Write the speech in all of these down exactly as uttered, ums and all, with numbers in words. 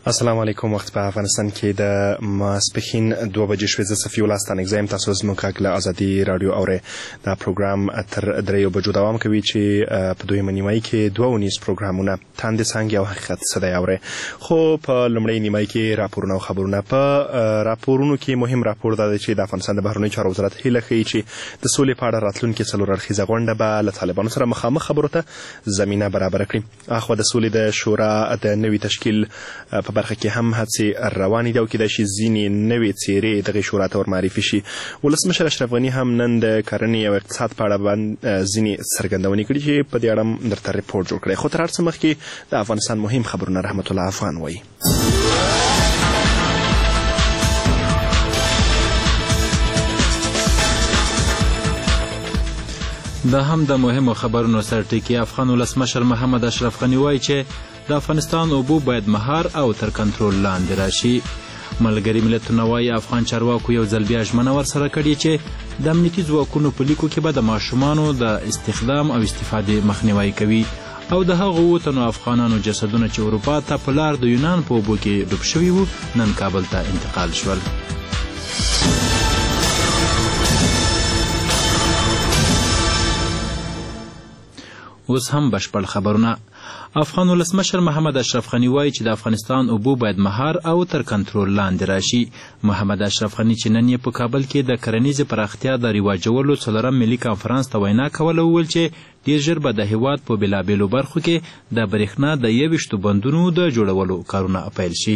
السلام علیکم. وخت په افغانستان کې د ماسپښین دوه بجې شوې. زه صفي الله ستانک زم. تاسو زموږ غږ له ازادي رادیو اورئ. دا پروګرام تر دریو بجو دوام کوي چې په دویمه نیمایي کې دوه ونیز پروګرامونه تاند څنګه او حقیقت څه دی اورئ. خو په لومړۍ نیمایي کې راپورونه او خبرونه. په راپورونو کې مهم راپور دا دی چې د افغانستان د بهرنیو چارو وزارت هیله ښیي چې د سولې په اړه راتلونکي څلور اړخیزه غونډه به له طالبانو سره مخامخ خبرو ته زمینه برابره کړي. اخوا د سولې د شورا د نوي تشکیل په برخه کې هم هڅې روانې دي او کېدای شي ځینې نوې څیرې دغې شورا ته ورمعرفي شي. ولسمشر اشرف غني هم نن د کرنې او اقتصاد په اړه ځینې څرګندونې کړي چې په دې اړه درته ریپورټ جوړ کړی. خو تر هر څه مخکې د افغانستان مهم خبرونه رحمت الله افغان وایي. دا هم د مهمو خبرونو سرټکی. افغان ولسمشر محمد اشرف غني وایي چې د افغانستان اوبه باید مهار او تر کنټرول لاندې راشي. ملګري ملتونه وایي افغان چارواکو یو ځل بیا ژمنه ورسره کړې چې د امنیتي ځواکونو په لیکو کې به د ماشومانو د استخدام او استفادې مخنیوی کوي او د هغو اووه تنو افغانانو جسدونه چې اروپا ته په لار د یونان په اوبو کې ډوب شوي وو نن کابل ته انتقال شول. اوس هم بشپړ خبرونه. افغان ولسمشر محمد اشرف غني وایي چې د افغانستان اوبه باید مهار او تر کنټرول لاندې راشي. محمد اشرف غني چې نن یې په کابل کې د کرنیزې پراختیا د رواجولو څلورم ملي کانفرانس ته وینا کوله وویل چې ډېر ژر به د هېواد په بېلابېلو برخو کې د برېښنا د یویشتو بندونو د جوړولو کارونه پیل شي.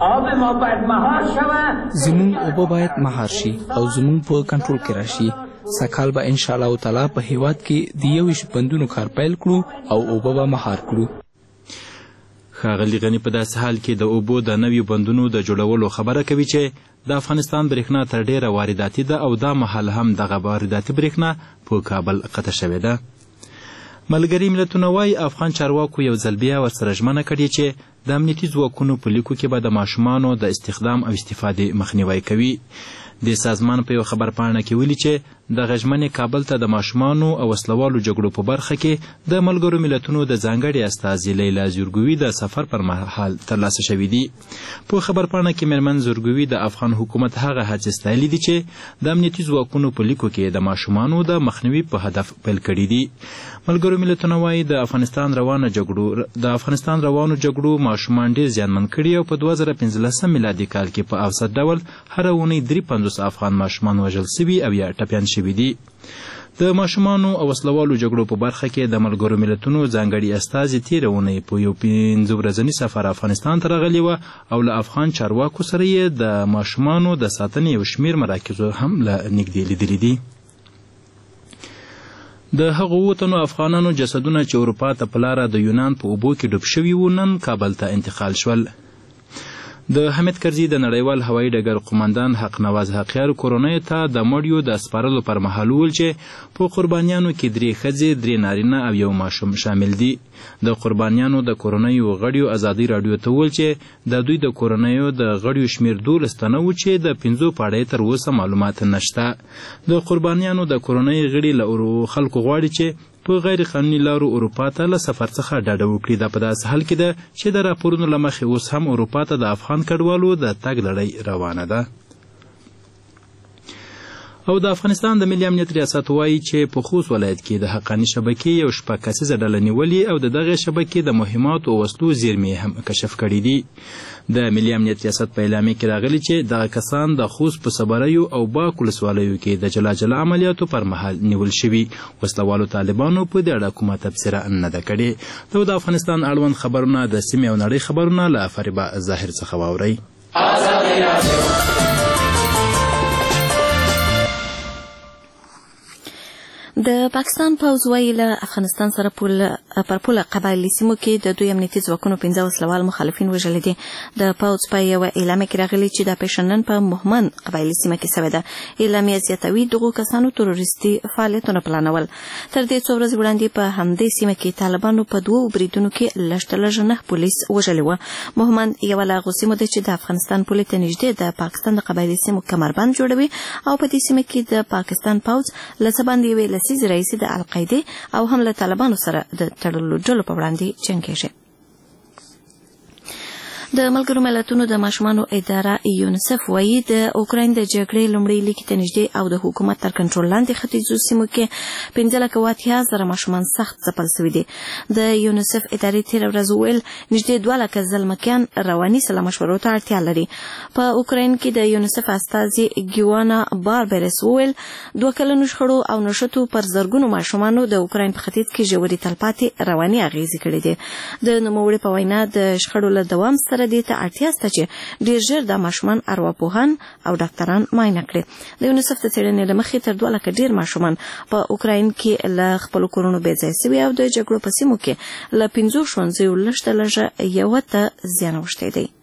زموږ اوبه باید مهار شي او زموږ په کنټرول کې راشي. سکال به ان شاء الله تعالی په هیواد کې د یویشت بندونو کار پیل کړو او اوبه به مهار کړو. ښاغلي غني په داسې حال کې د اوبو د نویو بندونو د جوړولو خبره کوي چې د افغانستان برېښنا تر ډیره وارداتي ده او دا مهال هم دغه وارداتي برېښنا په کابل قطع شوې ده. ملګري ملتونه وایي افغان چارواکو یو ځل بیا ورسره ژمنه کړې چې د امنیتي ځواکونو په لیکو کې به د ماشومانو د استخدام او استفادې مخنیوی کوي. د سازمان په یو خبرپاڼه کې ویلي چې دغه ژمنې کابل ته د ماشومانو او وسلوالو جګړو په برخه کې د ملګرو ملتونو د ځانګړې استازي لیلا زورګوي د سفر پر مهال ترلاسه شوي دي. په خبرپاڼه کې مېرمن زورګوي د افغان حکومت هغه هڅې ستایلي دي چې د امنیتي ځواکونو په لیکو کې د ماشومانو د مخنیوي په هدف پیل کړي دي. ملګرو ملتونه وایي د افغانستان روانه جګړو د افغانستان روانو جګړو ماشومان ډېر زیانمن کړي او په دوه زره پنځلسم میلادي کال کې په اوسط ډول هره اونۍ درې پنځوس افغان ماشومان وژل شوي او یا ټپیان شوي دي. د ماشومانو او وسلوالو جګړو په برخه کې د ملګرو ملتونو ځانګړي استازي تېره اونۍ په یو پنځه ورځني سفر افغانستان ته راغلي وه او له افغان چارواکو سره یې د ماشومانو د ساتنې یو شمېر مراکزو هم له نږدې لیدلي دي. د هغو اووه تنو افغانانو جسدونه چې اروپا ته په لاره د یونان په اوبو کې ډوب شوي وو نن کابل ته انتقال شول. د حمید کرزي د نړیوال هوایي ډګر قومندان حق نواز حقیار کورنیو ته د مړیو د سپارلو پر مهال وویل چې په قربانیانو کې درې ښځې درې نارینه او یو ماشوم شامل دي. د قربانیانو د کورنیو غړیو ازادي راډیو ته وویل چې د دوی د کورنیو د غړیو شمېر دولس تنه و چې د پنځو په اړه تر اوسه معلومات نشته. د قربانیانو د کورنۍ غړي له خلکو غواړي چې په غیر قانوني لارو اروپا ته له سفر څخه ډډه وکړي. دا په داسې حال کې ده چې د راپورونو له مخې اوس هم اروپا ته د افغان کډوالو د تګ لړۍ روانه ده. او د افغانستان د ملي امنیت ریاست وایي چې په خوست ولایت کې د حقاني شبکې یو شپږ کسیزه ډله نیولې او د دغې شبکې د مهماتو او وسلو زیرمې هم کشف کړي دي. د ملي امنیت ریاست په اعلامیه کې راغلي چې دغه کسان د خوست په صبریو او باک ولسوالیو کې د جلا جلا عملیاتو پر مهال نیول شوي. وسلوالو طالبانو په دې اړه کومه تبصره نه ده کړې. د افغانستان اړوند خبرونه د سیمې او نړۍ خبرونه له فریبا ظاهر څخه واورئ. د پاکستان پوځ وایي له افغانستان سره پر پوله قبایلي سیمو کې د دوی امنیتي ځواکونو پنځه وسلوال مخالفین وژلي دي. د پوځ په یوه اعلامیه کې راغلي چې دا پیښه نن په مهمن قبایلي سیمه کې شوې ده. اعلامیه زیاتوي دغو کسانو تروریستي فعالیتونه پلانول. تر دې څو ورځې وړاندې په همدې سیمه کې طالبانو په دوو بریدونو کې لږ تر لږه نهه پولیس وژلي وه. مهمن یوه له هغو سیمو ده چې د افغانستان پولې ته نږدې د پاکستان د قبایلي سیمو کمربند جوړوي او په دې سیمه کې د پاکستان پوځ له څه باندې یوې لسیزې راهیسې د القاعدې او هم له طالبانو سره د تړلو ډلو په وړاندې جنګ کېږي. د ملګرو ملتونو د ماشومانو اداره یونیسف وایي د اوکراین د جګړې لومړۍ لیکې ته نږدې او د حکومت تر کنټرول لاندې ختیځو سیمو کې پنځه لکه اتیا زره ماشومان سخت ځپل سوي دي. د یونیسف ادارې تېره ورځ وویل نږدې دوه لکه زلمکیان رواني سلا مشورو ته اړتیا لري. په اوکراین کې د یونیسف استازي ګیوانا باربرس وویل دوه کلنو شخړو او نښتو پر زرګونو ماشومانو د اوکراین په ختیځ کې ژورې تلپاتې رواني اغېزې کړې دي. د نوموړي په وینا د شخړو له دوام سره دې ته اړتیا شته چې ډېر ژر د ماشومان ارواپوهان او ډاکټران معاینه کړي. د یونیسف د څېړنې له مخې تر دوه لکه ډېر ماشومان په اوکراین کې له خپلو کورونو بې ځای سوي او د جګړو په سیمو کې له پنځو ښوونځیو لږ تر لږه یوه ته زیان اوښتی دی.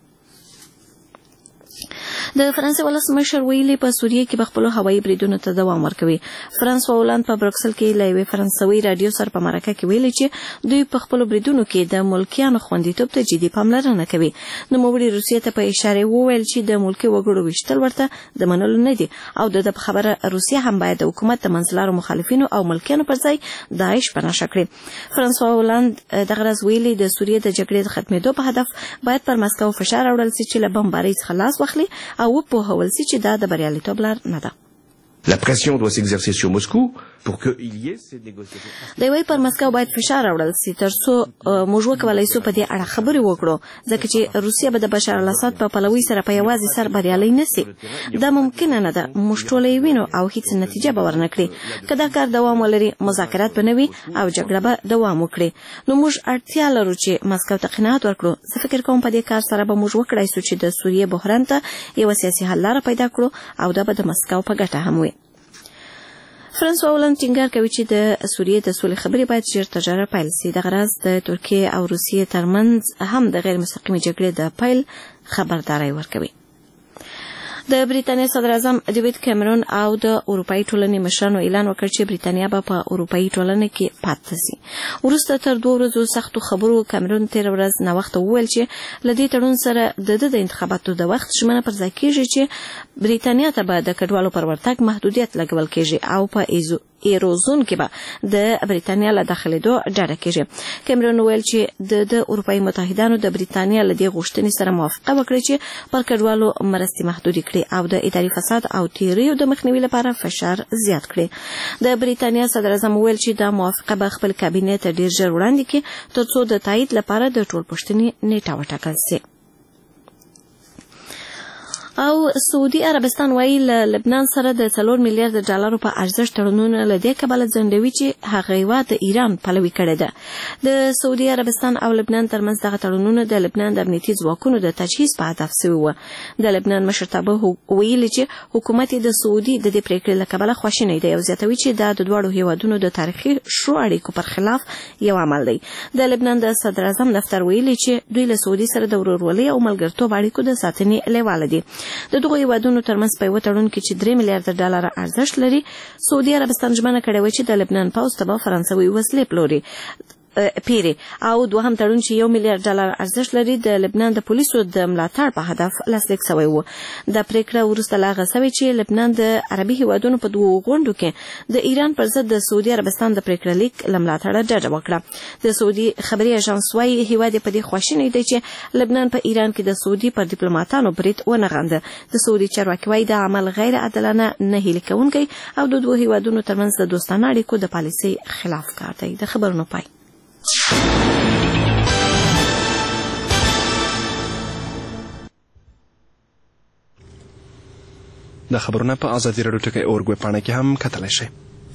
د فرانسې ولسمشر ویلي په سوریه کې به خپلو هوایي بریدونو ته دوام ورکوي. فرانسوا هولند په برکسل کې له یوې فرانسوي راډیو سره په مرکه کې ویلي چې دوی په خپلو بریدونو کې د ملکیانو خوندیتوب ته جدي پاملرنه کوي. نوموړي روسیې ته په اشاره وویل چې د ملکي وګړو ویشتل ورته د منلو نه دي او د ده په خبره روسیه هم باید د حکومت د منځلارو مخالفینو او ملکیانو پر ځای داعش په نښه کړي. فرانسوا هولند دغه ورځ ویلي د سوریې د جګړې د ختمېدو په هدف باید پر مسکو فشار راوړل سي چې له بمبارۍ څخه لاس واخلي او وپوهول سي چې دا د بریالیتوب لار نه ده. La pression doit s'exercer sur Moscou pour qu'il y ait ces négociations. د وی پر مسکو باید فشار راوړل سي ترڅو موږ وکولای سو په دې اړه خبرې وکړو ځکه چې روسیه به د بشار الاسد په پلوي سره په یوازې سر بریالي نشي. دا ممکن نه ده. موږ ټول یې وینو او هیڅ نتیجه به ورنکړي. که دا کار دوام ولري مذاکرات به نه وي او جګړه به دوام وکړي. نو موږ اړتیا لرو چې مسکو ته قناعت ورکړو. زه فکر کوم په دې کار سره به موږ وکړای سو چې د سوریې بحران ته یو سیاسي حل لاره پیدا کړو او دا به د مسکو په ګټه هم وي. فرانسوا هولند ټینګار کوي چې د سوریې د سولې خبرې باید ژر تر ژره پیل سي. دغه راز د ترکیې او روسیې ترمنځ هم د غیر مستقیمې جګړې د پیل خبرداری ورکوي. د بریتانیا صدر اعظم ډیوید کیمرون او د اروپایي ټولنې مشرانو اعلان وکړ چې بریتانیا به په اروپایي ټولنه کې پاتې شي. وروسته تر دوه ورځو سختو خبرو کیمرون تېره ورځ ناوخته وویل چې له دې تړون سره د ده د انتخاباتو د وخت ژمنه پر ځای کېږي چې بریتانیا ته به د کډوالو پر ورتګ محدودیت لګول کېږي او په ایزو ایروزون کې به د بریتانیا له داخلېدو ډډه کېږي. کیمرون ویل چې د د اروپایي متحدانو د بریتانیا له دې غوښتنې سره موافقه وکړي چې پر کډوالو مرستې محدودې کړي او د اداري فساد او تیریو د مخنیوي لپاره فشار زیات کړي. د بریتانیا صدر اعظم ویل چې دا موافقه به خپل کابینې ته ډېر ژر وړاندې کړي ترڅو د تایید لپاره د ټولپوښتنې نیټه وټاکل سي. او سعودي عربستان وایي له لبنان سره د څلور میلیارډ ډالرو په ارزښت تړونونه له دې کبله ځنډوي چې هغه هیواد د ایران پلوي کړې ده. د سعودي عربستان او لبنان ترمنځ دغه تړونونه د لبنان د امنیتي ځواکونو د تجهیز په هدف سوي وو. د لبنان مشرتابه ویلي چې حکومت د سعودي د دې پریکړې له کبله خواشینی دی او زیاتوي چې دا د دواړو هیوادونو د تاریخي شو اړیکو پر خلاف یو عمل دی. د لبنان د صدر اعظم دفتر ویلي چې دوی له سعودي سره د ورورولۍ او ملګرتوب اړیکو د ساتنې لیواله دي. د دغو هیوادونو ترمنځ په یوه تړون کې چې درې میلیارډ ډالره ارزښت لري سعودي عربستان ژمنه کړې وه چې د لبنان پوځ ته به فرانسوي وسلې پلوري پیری او دوهم تړون چې یو میلیارډ ډالر ارزښت لري د لبنان د پولیسو د ملاتړ په هدف لاسلیک شوی و. دا پریکړه وروسته له هغه شوې چې لبنان د عربي هیوادونو په دوو غونډو کې د ایران پر ضد د سعودي عربستان د پریکړه لیک له ملاتړه ډډه وکړه. د سعودي خبري اژانس وايي هیواد په دې خواشینی دی چې لبنان په ایران کې د سعودي پر ډیپلوماټانو برید ونه غنده. د سعودي چارواکي وايي دا عمل غیر عادلانه نه هیلي کوونکی او د دوه هیوادونو ترمنځ د دوستانه اړیکو د پالیسۍ خلاف کار دی. د خبرونو پای. د خبرونه په ازادي راډیو ټکی اورګوي پاڼه کې هم کتلی شئ.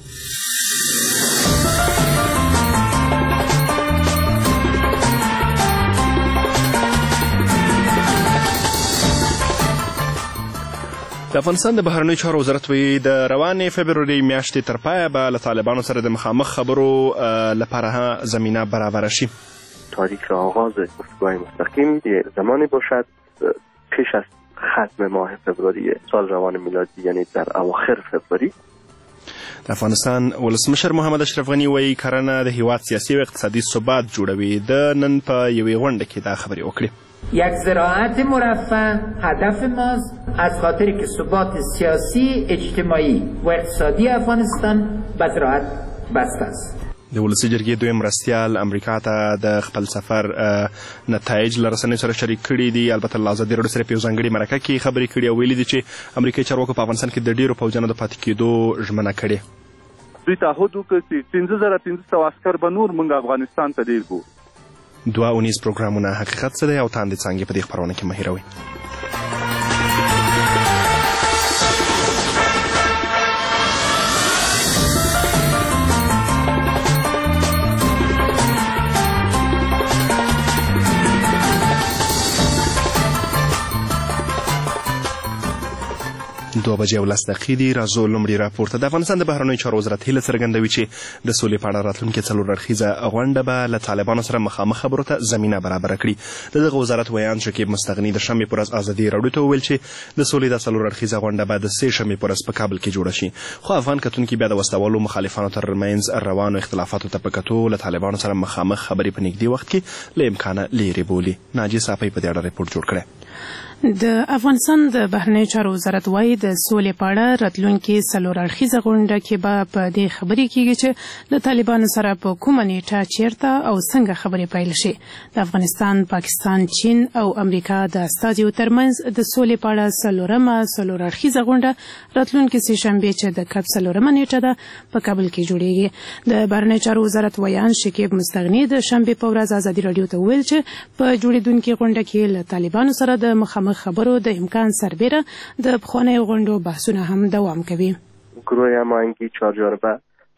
د افغانستان د بهرنیو چارو وزارت وایي د روانې فبروري میاشتې تر پایه به له طالبانو سره د مخامخ خبرو لپاره زمینه برابره شي. تاریخ آغاز گفتگوهای مستقیم زمانی باشد پیش از ختم ماه فبروری سال روان میلادی یعنی در اواخر فبروری. د افغانستان ولسمشر محمد اشرف غني وایي کرنه د هیواد سیاسي او اقتصادي ثبات جوړوي. د نن په یوې غونډه کې دا خبرې وکړې. یک زراعت مرفه هدف ماست از خاطر که ثبات سیاسی اجتماعی و اقتصادی افغانستان به زراعت بسته است. د ولسي جرګې دویم مرستیال امریکا ته د خپل سفر نتایج له رسنیو سره شریک کړي دي. البته له ازادي راډیو سره په یو ځانګړې مرکه کې خبرې کړي او ویلي دي چې امریکایي چارواکو په افغانستان کې د ډېرو پوځیانو د پاتې کېدو ژمنه کړې. دوی تعهد وکړ چې پنځه زره پنځه سوه عسکر به نور موږ افغانستان ته ډېر کړو. دوه اونیز پروګرامونه حقیقت څه دی او تاندې څانګې په دې خپرونه کې مه هېروئ. دوه بجې او لس دقیقې دي. راځو لومړي راپور ته. د افغانستان د بهرنیو چارو وزارت هیله څرګندوي چې د سولې په اړه راتلونکې څلور اړخیزه غونډه به له طالبانو سره مخامخ خبرو ته زمینه برابره کړي. د دغه وزارت ویان شکیب مستغني د شنبې په ورځ ازادي راډیو ته وویل چې د سولې دا څلور اړخیزه غونډه به د سې شنبې په ورځ په کابل کې جوړه شي. خو افغان کتونکي بیا د وسلوالو مخالفانو ترمنځ روانو اختلافاتو ته په کتو له طالبانو سره مخامخ خبرې په نږدې وخت کې له امکانه لیرې بولي. ناجیه صافی په دې اړه ریپورټ جوړ کړی. د افغانستان د بهرنیو چارو وزارت وايي د سولې په اړه راتلونکي څلور اړخیزه غونډه کې به په دې خبرې کېږي چې له طالبانو سره په کومه نیټه چیرته او څنګه خبرې پیل شي. د افغانستان، پاکستان، چین او امریکا د استازیو ترمنځ د سولې په اړه څلورمه څلور اړخیزه غونډه راتلونکي سې شنبې چې د کب څلورمه نیټه ده په کابل کې جوړیږي. د بهرنیو چارو وزارت ویان شکیب مستغني د شنبې په ورځ ازادي راډیو ته وویل چې په جوړېدونکې غونډه کې له طالبانو سره د مخامخ خبرو د امکان سربیره د پخوانیو غونډو بحثونه هم دوام کوي. گروه هماهنگی چهار جانبه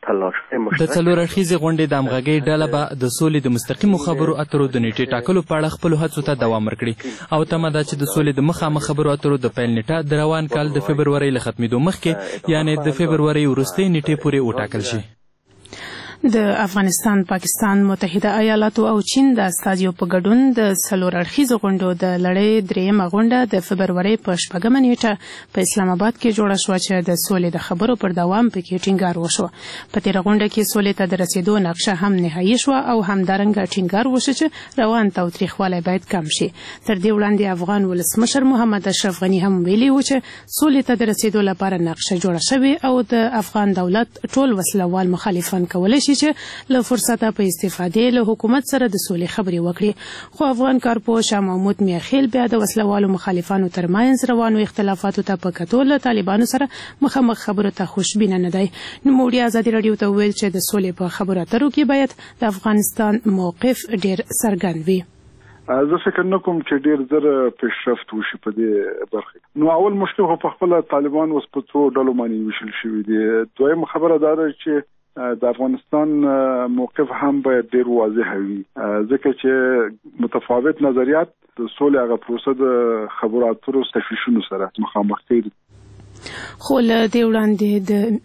د څلور اړخیزې غونډې د همغږۍ ډله به د سولې د مستقیمو خبرو اترو د نیټې ټاکلو په اړه خپلو هڅو ته دوام ورکړي او تمه ده چې د سولې د مخامخ خبرو اترو د پیل نیټه د روان کال د فبرورۍ له ختمېدو مخکې یعنې د فبرورۍ وروستۍ نیټې پورې وټاکل شي. د افغانستان، پاکستان، متحده ایالاتو او چین د استازیو په ګډون د څلور اړخیزو غونډو د لړۍ درېیمه غونډه د فبرورۍ په شپږمه نیټه په اسلام آباد کې جوړه شوه چې د سولې د خبرو پر دوام پکې ټینګار وشو. په تېره غونډه کې سولې ته د رسېدو نقشه هم نهایي شوه او همدارنګه ټینګار وشو چې روان تاوتریخوالی باید کم شي. تر دې وړاندې افغان ولسمشر محمد اشرف غني هم ویلي و چې سولې ته د رسېدو لپاره نقشه جوړه شوې او د افغان دولت ټول وسلوال مخالفان کولی شي چې له فرصته په استفادې له حکومت سره د سولې خبرې وکړي. خو افغان کارپوه شاه محمود میاخیل بیا د وسلوالو مخالفانو ترمنځ روانو اختلافاتو ته په کتو له طالبانو سره مخامخ خبرو ته خوشبینه نه دی. نوموړي ازادي راډیو ته وویل چې د سولې په خبرو اترو کې باید د افغانستان موقف ډېر څرګند وي. زه فکر نه کوم چې ډېر زر پیشرفت وشي په دې برخه. نو اول مشکل خو په خپله طالبان اوس په څو ډلو باندې ویشل شوي دي. دویمه خبره دا ده چې د افغانستان موقف هم باید ډېر واضح وي ځکه چې متفاوت نظریات د سولې هغه پروسه د خبرو اترو تشویشونو سره مخامخ کوي. خو له دې وړاندې د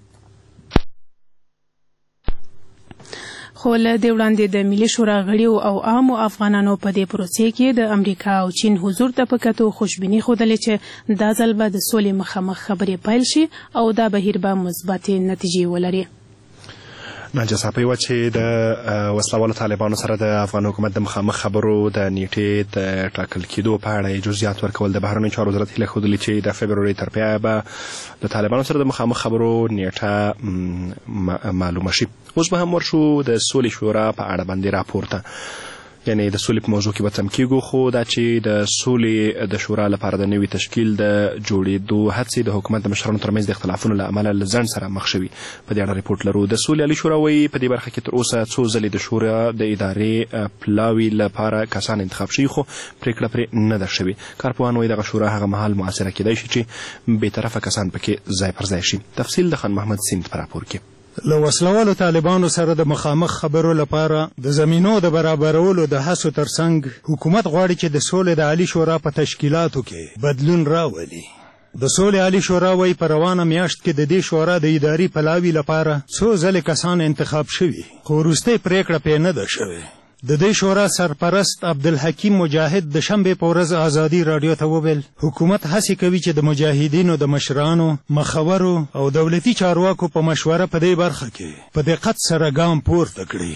خو له دې وړاندې د ملي شورا غړیو او عامو افغانانو په دې پروسې کې د امریکا او چین حضور ته په کتو خوشبیني ښودلې چې دا ځل به د سولې مخامخ خبرې پیل شي او دا بهیر به مثبتې نتیجې ولري. ناجیه صافی وه چې د وسلوالو طالبانو سره د افغان حکومت د مخامخ خبرو د نیټې د ټاکل کېدو په اړه جزئیات ورکول. د بهرنیو چارو وزارت هیله ښودلې چې د فبرورۍ تر پایه به د طالبانو سره د مخامخ خبرو نیټه معلومه شي. اوس به هم ورشو د سولې شورا په اړه باندې راپور ته، یعنی د سولې په موضوع کې به تم کېږو، خو دا چې د سولې د شورا لپاره د نوي تشکیل د جوړېدو هڅې د حکومت د مشرانو ترمنځ د اختلافونو له امله له ځنډ سره مخ شوي. په دې اړه ریپورټ لرو. د سولې عالي شورا وایي په دې برخه کې تر اوسه څو ځلې د شورا د ادارې پلاوي لپاره کسان انتخاب شوي خو پرېکړه پرې نه ده شوې. کارپوهان وایي دغه شورا هغه مهال مؤثره کېدای شي چې بېطرفه کسان پکې ځای پر ځای شي. تفصیل د خان محمد سیند په راپور کې. له وسلوالو طالبانو سره د مخامخ خبرو لپاره د زمینو د برابرولو د هڅو ترڅنګ حکومت غواړي چې د سولې د عالي شورا په تشکیلاتو کې بدلون راولي. د سولې عالي شورا وایي په روانه میاشت کې د دې شورا د اداري پلاوي لپاره څو ځلې کسان انتخاب شوي خو وروستۍ پرېکړه پرې نه ده شوې. د دې شورا سرپرست عبدالحکیم مجاهد د شنبې په ورځ ازادي راډیو ته وویل حکومت هڅې کوي چې د مجاهدینو د مشرانو، مخورو او دولتي چارواکو په مشوره په دې برخه کې په دقت سره ګام پورته کړي.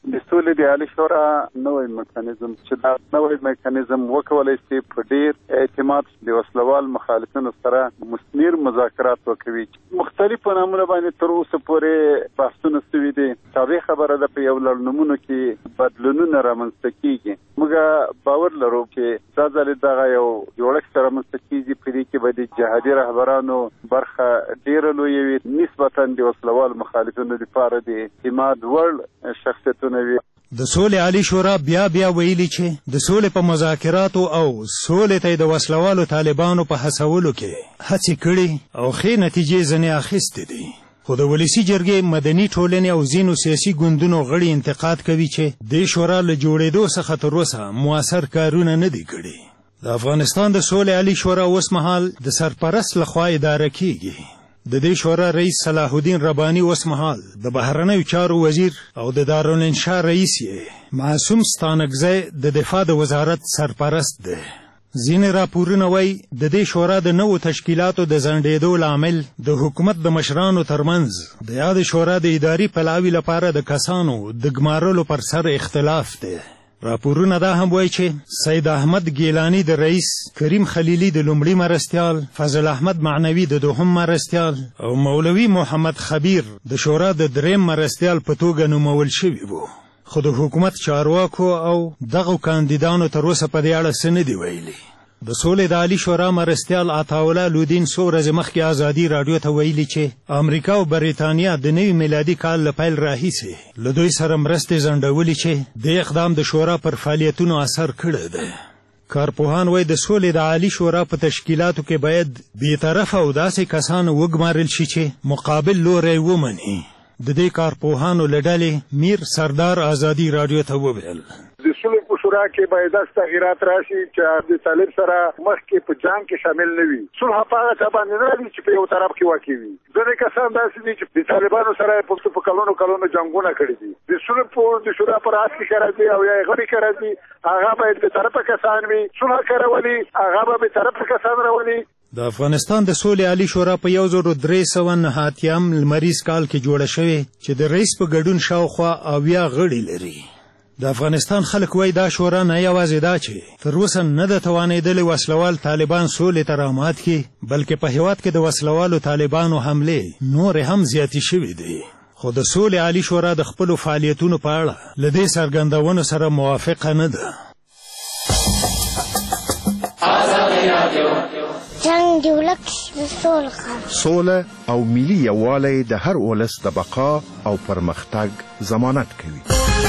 د سولې د عالي شورا نوی میکانیزم چې دا نوی میکانیزم وکولی شي په ډیر اعتماد د وسلوال مخالفینو سره مثمر مذاکرات وکوي. مختلفو نامونو باندې تر اوسه پورې بحثونه سوي دي. تابع خبره ده په یو لړ نومونو کې بدلونونه رامنځته کېږي. موږ باور لرو چې دا ځل دغه یو جوړښت رامنځته کېږي په دې کې به د جهادي رهبرانو برخه ډېره لویه وي، نسبتا د وسلوال مخالفینو لپاره د اعتماد وړ شخصیتونه. د سولې عالي شورا بیا بیا ویلي چې د سولې په مذاکراتو او سولې ته د وسلوالو طالبانو په هڅولو کې هڅې کړي او ښې نتیجې ځنې اخیستې دي. خو د ولسي جرګې مدني ټولنې او ځینو سیاسي ګوندونو غړي انتقاد کوي چې د شورا له جوړېدو څخه تر اوسه مؤثر کارونه نه دي کړي. د افغانستان د سولې عالي شورا اوس مهال د سرپرست لخوا اداره کیږي. د دې شورا رئیس صلاح الدین رباني اوس مهال د بهرنیو چارو وزیر او د دارالانشا رئیس یې معصوم ستانکزی د دفاع د وزارت سرپرست دی. ځینې راپورونه وایي د دې شورا د نوو تشکیلاتو د ځنډېدو لامل د حکومت د مشرانو ترمنځ د یاد شورا د اداري پلاوي لپاره د کسانو د ګمارلو پر سر اختلاف دی. راپورونه دا هم وایي چې سید احمد ګیلانی د رئیس، کریم خلیلی د لومړي مرستیال، فضل احمد معنوي د دوهم مرستیال او مولوي محمد خبیر د شورا د دریم مرستیال په توګه نومول شوي وو. خو د حکومت چارواکو او دغو کاندیدانو تر اوسه په دې اړه څه نه دي ویلي. د سولې د عالي شورا مرستیال عطاالله لودین څو ورځې مخکې ازادي راډیو ته ویلي چې امریکا او بریتانیا د نوي میلادي کال له پیل راهیسې له دوی سره مرستې ځنډولي چې د اقدام د شورا پر فعالیتونو اثر کړی دی. کارپوهان وایي د سولې د عالي شورا په تشکیلاتو کې باید بېطرفه او داسې کسان وګمارل شي چې مقابل لوری ومني. د دې کارپوهانو له ډلې میر سردار ازادي راډیو ته وویل د سولې په شورا کې باید داسې تغیرات راشي چې د طالب سره مخکې په جنګ کې شامل نه وي. صلح په هغه څه باندې نه راځي چې په یو طرف کې واقع وي. ځینې کسان داسې دي چې د طالبانو سره یې په کلونو کلونو جنګونه کړي دي. د سولې په د شورا پر اساس کې راځي او یا یې غړي کې راځي، هغه باید بېطرفه کسان وي. صلح کارولي هغه به بېطرفه کسان راولي. د افغانستان د سولې عالي شورا په یو زر درې سوه نهه اتیایم لمریز کال کې جوړه شوې چې د رئیس په ګډون شاوخوا اویا غړي لري. د افغانستان خلک وایي دا شورا نه یوازې دا چې تر اوسه نه ده توانېدلې وسلوال طالبان سولې ته رامات کړي، بلکې په هېواد کې د وسلوالو طالبانو حملې نورې هم زیاتې شوې دي. خو د سولې عالي شورا د خپلو فعالیتونو په اړه له دې څرګندونو سره موافقه نه ده. جنگ د ولس سوله او ملي یووالی د هر ولس د بقا او پرمختګ ضمانت کوي.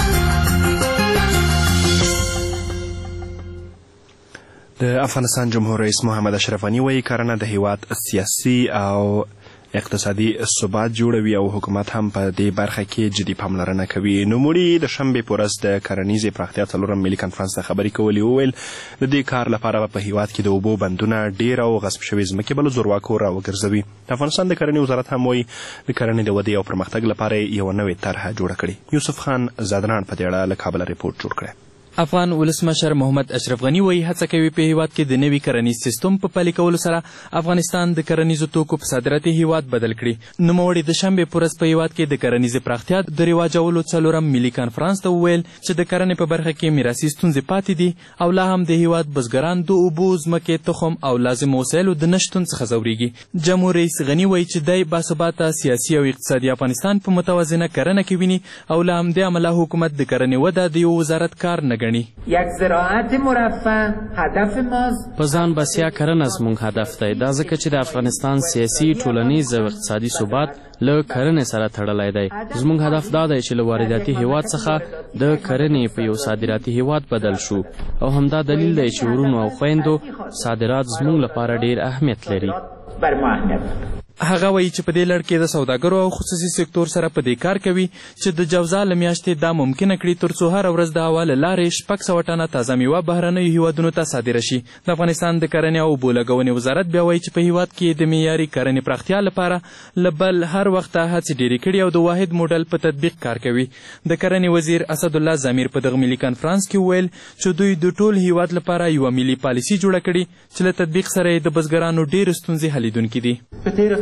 د افغانستان جمهور رئیس محمد اشرف غني وایي کرنه د هیواد سیاسي او اقتصادي ثبات جوړوي او حکومت هم په دې برخه کې جدي پاملرنه کوي. نوموړي د شنبې په ورځ د کرنیزې پراختیا څلورم ملي کنفرانس ته خبرې کولې. وویل د دې کار لپاره په هیواد کې د اوبو بندونه ډېر او غصب شوې ځمکې به له زورواکو راوګرځوي. د افغانستان د کرنې وزارت هم وایي د کرنې د ودې او پرمختګ لپاره یوه نوې طرحه جوړه کړې. یوسف خان زادران په دې اړه له کابله ریپورټ جوړ کړی. افغان ولسمشر محمد اشرف غني وایي هڅه کوي په هیواد کې د نوي کرنیز سیستم په پلي کولو سره افغانستان د کرنیزو توکو په صادراتي هیواد بدل کړي. نوموړي د شنبې په ورځ په هیواد کې د کرنیزې پراختیا د رواجولو څلورم ملي کنفرانس ته وویل چې د کرنې په برخه کې میراثي ستونزې پاتې دي او لا هم د هیواد بزګران د اوبو، ځمکې، تخم او لازم وسایلو د نشتون څخه ځورېږي. جمهور رئیس غني وایي چې دی باثباته سیاسي او اقتصادي افغانستان په متوازنه کرنه کې ویني او له همدې امله حکومت د کرنې وده د یو وزارت کار نه ګڼي. زراعت مرفه هدف ماست. په ځان بسیا کرنه زموږ هدف دی. دا ځکه چې د افغانستان سیاسي، ټولنیز او اقتصادي ثبات له کرنې سره تړلی دی. زموږ هدف دا دی چې له وارداتي هیواد څخه د کرنې په یو صادراتي هیواد بدل شو او همدا دلیل دی چې ورونو او خویندو صادرات زموږ لپاره ډیر اهمیت لري. هغه وایي چې په دې لړ کې د سوداګرو او خصوصي سکتور سره په دې کار کوي چې د جوزا له میاشتې دا ممکنه کړي تر څو هره ورځ د هوا له لارې شپږ سوه ټنه تازه میوه بهرنیو هیوادونو ته صادره شي. د افغانستان د کرنې او اوبو لګونې وزارت بیا وایي چې په هیواد کې د معیاري کرنې پراختیا لپاره له بل هر وخته هڅې ډېرې کړي او د واحد موډل په تطبیق کار کوي. د کرنې وزیر اسدالله ضمیر په دغه ملي کنفرانس کې وویل چې دوی د ټول هیواد لپاره یوه ملي پالیسي جوړه کړې چې له تطبیق سره یې د بزګرانو ډېرې ستونزې حلیدونکې دي. په تېرو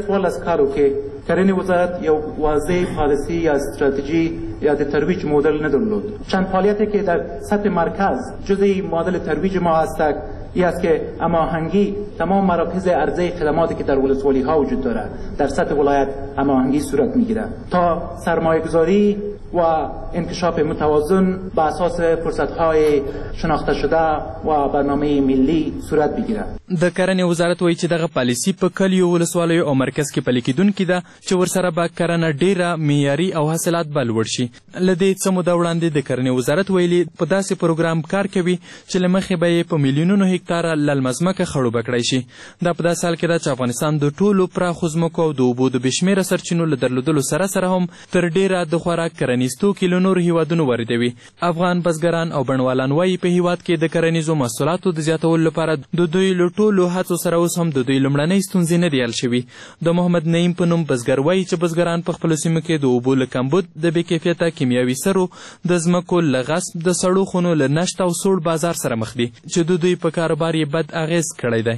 څوارلس کالو کې کرنې وزارت یو واضح پالیسی یا استراتژی یا د ترویج مدل نه درلود. چند فعالیتی که در سطح مرکز جزئی مدل ترویج ما هستند این است که هماهنگی تمام مراکز عرضه خدماتی که در ولسوالی ها وجود دارد در سطح ولایت هماهنگی صورت میگیرد تا سرمایه گذاری و انکشاف متوازن به اساس فرصت های شناخته شده و برنامه ملی صورت بگیرد. د کرنې وزارت وایي چې دغه پالیسي په کلیو ولسوالیو او مرکز کې پلي کېدونکې ده چې ورسره به کرنه ډیره معیاري او حاصلات به لوړ شي. له دې څه موده وړاندې د کرنې وزارت ویلي په داسې پروګرام کار کوي چې له مخې به یې په میلیونونو هکتاره للمه ځمکه خړوبه کړی شي. دا په داسې حال کې ده چې افغانستان د ټولو پراخو ځمکو او د اوبو د بې شمېره سرچینو له درلودلو سره سره هم تر ډیره د خوراک کرنیز توکي له نورو هیوادونو واردوي. افغان بزګران او بڼوالان وایي په هیواد کې د کرنیزو محصولاتو د زیاتولو لپاره د دوی له ټولو هڅو سره اوس هم د دوی لومړنۍ ستونزې نه دي حل شوي. د محمد نعیم په نوم بزګر وایي چې بزګران په خپلو سیمو کې د اوبو له کمبود د بې کیفیته کیمیاوي سرو د ځمکو له غصب د سړو خونو له نشت او سوړ بازار سره مخ دي چې د دوی په کاروبار یې بد اغیز کړی دی.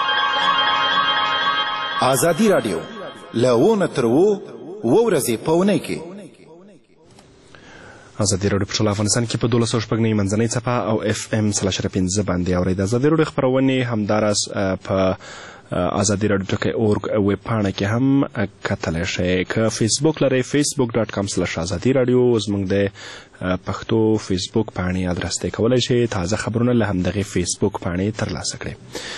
ازادي راډیو له ونه تر اوو اوه ورځې په اونۍ کې ازادي راډیو په ټول افغانستان کې په دولس سوه شپږ نوي منځنۍ څپه او اف ام سل اشاریه پنځه باندې اورئ. د ازادي راډیو خپرونې همداراز په ازادي راډیو ډاټ اورګ ویب پاڼه کې هم کتلی شئ. که فیسبوک لرئ فیسبوک ډاټ کام سلش ازادي راډیو زموږ د پښتو فیسبوک پاڼې ادرس دی. کولی شئ تازه خبرونه له همدغې فیسبوک پاڼې ترلاسه کړئ.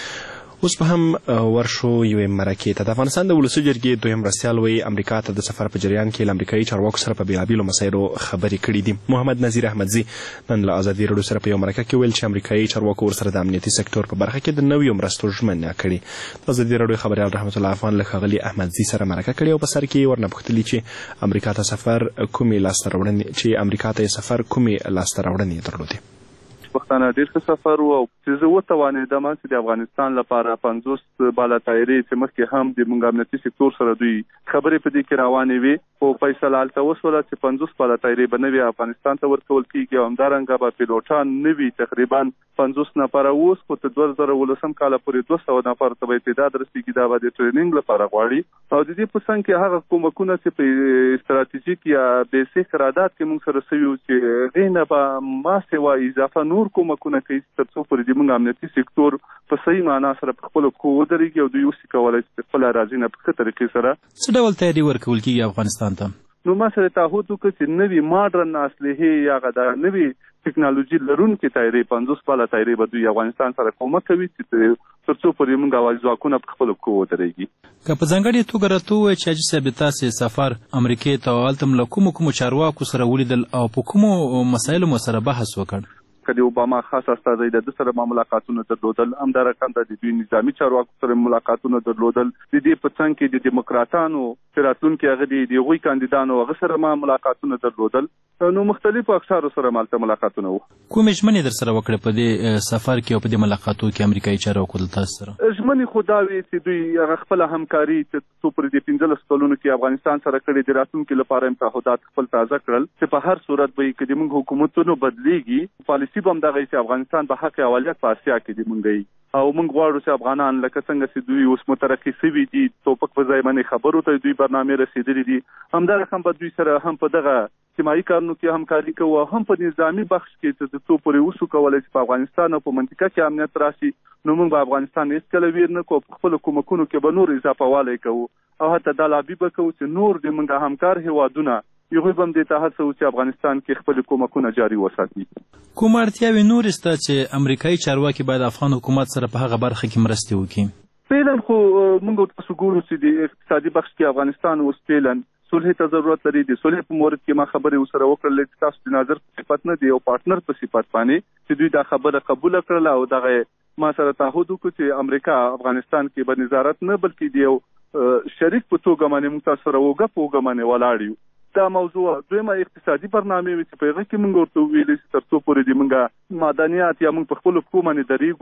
اوس په هم ورشو یوې مرکې ته. د افغانستان د ولسي جرګې دویم مرستیال وایي امریکا ته د سفر په جریان کې له امریکایي چارواکو سره په بېلابېلو مسایلو خبرې کړي دي. محمد نظیر احمدزي نن له ازادي راډیو سره په یوه مرکه کې ویل چې امریکایي چارواکو ورسره د امنیتي سکتور په برخه کې د نویو مرستو ژمنه کړې. د ازادي راډیو خبریال رحمت الله افغان له ښاغلي احمدزي سره مرکه کړې او په سر کې یې ورنه پوښتلي چې امریکا ته سفر کومې لاسته راوړنې چې امریکا ته یې سفر کومې لاسته راوړنې درلودې. پښتانه ډېر ښه سفر و او چې زه وتوانېدم چې د افغانستان لپاره پنځوس بالا تایرې چې مخکې هم د موږ امنیتي سکتور سره دوی خبرې په دې کې روانې وې خو فیصله هلته وشوله چې پنځوس بالا تایرې به نوي افغانستان ته ورکول کېږي او همدارنګه به پیلوټان نوي تقریبا پنځوس نفره اوس خو تر دوه زره اوولسم کاله پورې دوه سوه نفرو ته به تعداد رسېږي. دا به د ټرېننګ لپاره غواړي او د دې په څنګ کې هغه کومکونه چې په استراتیژیک یا بیسیک قرارداد کې موږ سره سوي وو چې هغې نه به ما سوا اضافه نور کومکونه کوي تر څو پورې د موږ امنیتي سکتور په صحیح معنا سره په خپلو پښو ودرېږي او دوی اوسي کولی چې خپل اراضي نه په ښه طریقې سره څه ډول تیاري ورکول کېږي افغانستان ته؟ نو ما سره تعهد وکړ چې نوي ماډرن اسلحې یا هغه د نوي ټکنالوژي لرونکې تایرې پنځوس بالا تایرې به دوی افغانستان سره کومک کوي چې تر څو پورې موږ هوایي ځواکونه په خپلو پښو ودرېږي. که په ځانګړې توګه راته ووایې چې حاجي صاحب تاسې سفر امریکې ته او هلته له کومو کومو چارواکو سره ولیدل او په کومو مسایلو مو سره بحث وکړ؟ که د اوباما خاص استازی د ده سره ما ملاقاتونه درلودل، همدارقانده د دوی نظامي چارواکو سره ملاقاتونه درلودل. د دې په څنګ کې د دیموکراتانو چې راتلونکي هغه دي د هغوی کاندیدانو هغه سره ما ملاقاتونه درلودل. نو مختلفو افسارو سره مالته ملاقاتونه وو. کومې ژمنې در سره وکړې په دې سفر کې او په دې ملاقاتو کې امریکایي چارواکو له تاسو سره؟ ژمنې خو دا وې چې دوی هغه خپله همکاري چې څو پورې د پنځلس کلونو کې افغانستان سره کړې د راتلونکي لپاره هم تعهدات خپل تازه کړل چې په هر صورت به یې که د موږ حکومتونو بدلېږي پالیسي به هم دغه چې افغانستان به حق اولویت په اسیا کې د موږ او موږ غواړو چې افغانان لکه څنګه چې دوی اوس مترقي سوي دي توپک په ځای باندې خبرو ته دوی برنامې رسېدلي دي همدارقم به دوی سره هم په دغه اجتماعي کارونو کې همکاري کوو او هم په نظامي بخش کې چې د څو پورې وسو کولی چې په افغانستان او په منطقه کې امنیت راشي نو موږ به افغانستان هېڅکله ویر نه کوو. په خپلو کومکونو کې به نور اضافه والی کوو او حتی دا لابي به کوو چې نور د موږ همکار هېوادونه هغوی به هم دې ته هڅه وکړي چې افغانستان کې خپل کومکونه جاري وساتي. کومه اړتیاوې نورې شته چې امریکایي چارواکي باید افغان حکومت سره په هغه برخه کې مرستې وکړي؟ فعلا خو موږ تاسو ګورو چې د اقتصادي بخش کې افغانستان اوس فعلا صلح ته ضرورت لري. د صلح په مورد کې ما خبرې ورسره وکړلې چې تاسو د ناظر په صفت نه دی او پارټنر په صفت باندې چې دوی دا خبره قبوله کړله او دغه ما سره تعهد وکړو چې امریکا افغانستان کې به نظارت نه بلکې د یو شریک په توګه باندې موږ تاسو سره اوږه په اوږه باندې ولاړ یو. دا موضوع دویمه اقتصادي برنامې وي چې په هغه کې موږ ورته وویلې چې تر څو پورې د موږ معدنیات یا موږ په خپلو پښو باندې درېږو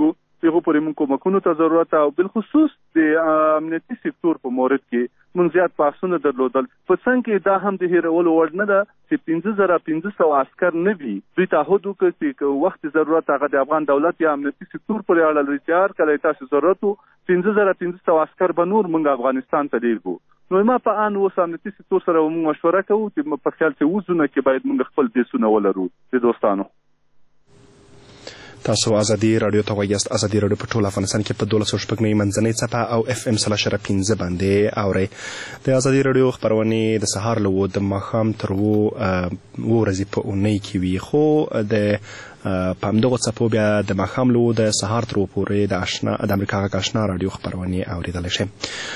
هغو پورې موږ کومکونو ته ضرورت او بالخصوص د امنیتي سکتور په مورد کې موږ زیات بحثونه درلودل. په څنګ کې دا هم د هیرولو وړ نه ده چې پنځه زره پنځه سوه عسکر نه وي. دوی تعهد وکړ چې وخت ضرورت هغه د افغان دولت یا امنیتي سکتور پورې اړه لري چې هر کله تاسو ضرورت وو پنځه زره پنځه سوه عسکر به نور موږ افغانستان ته لیږو. نو ما په ان اوس امنیتي سکتور سره موږ مشوره کوو چې په خیال چې وزونه کې باید موږ خپل بیسونه ولرو. د دوستانو تاسو ازادي رادیو ته وایاست. ازادي رادیو په ټول افغانستان کې په دولس سوه شپږ منځنۍ څپه او اف ام سل اشاره پنځه باندې اورئ. د ازادي رادیو خپرونې د سهار له اووه د ماښام تر اووه ورځې په اونۍ کې وي، خو د په همدغو څپو بیا د ماښام له اووه د سهار تر اووه پورې د اشنا د امریکا غږ اشنا رادیو خپرونې اورېدلی شئ.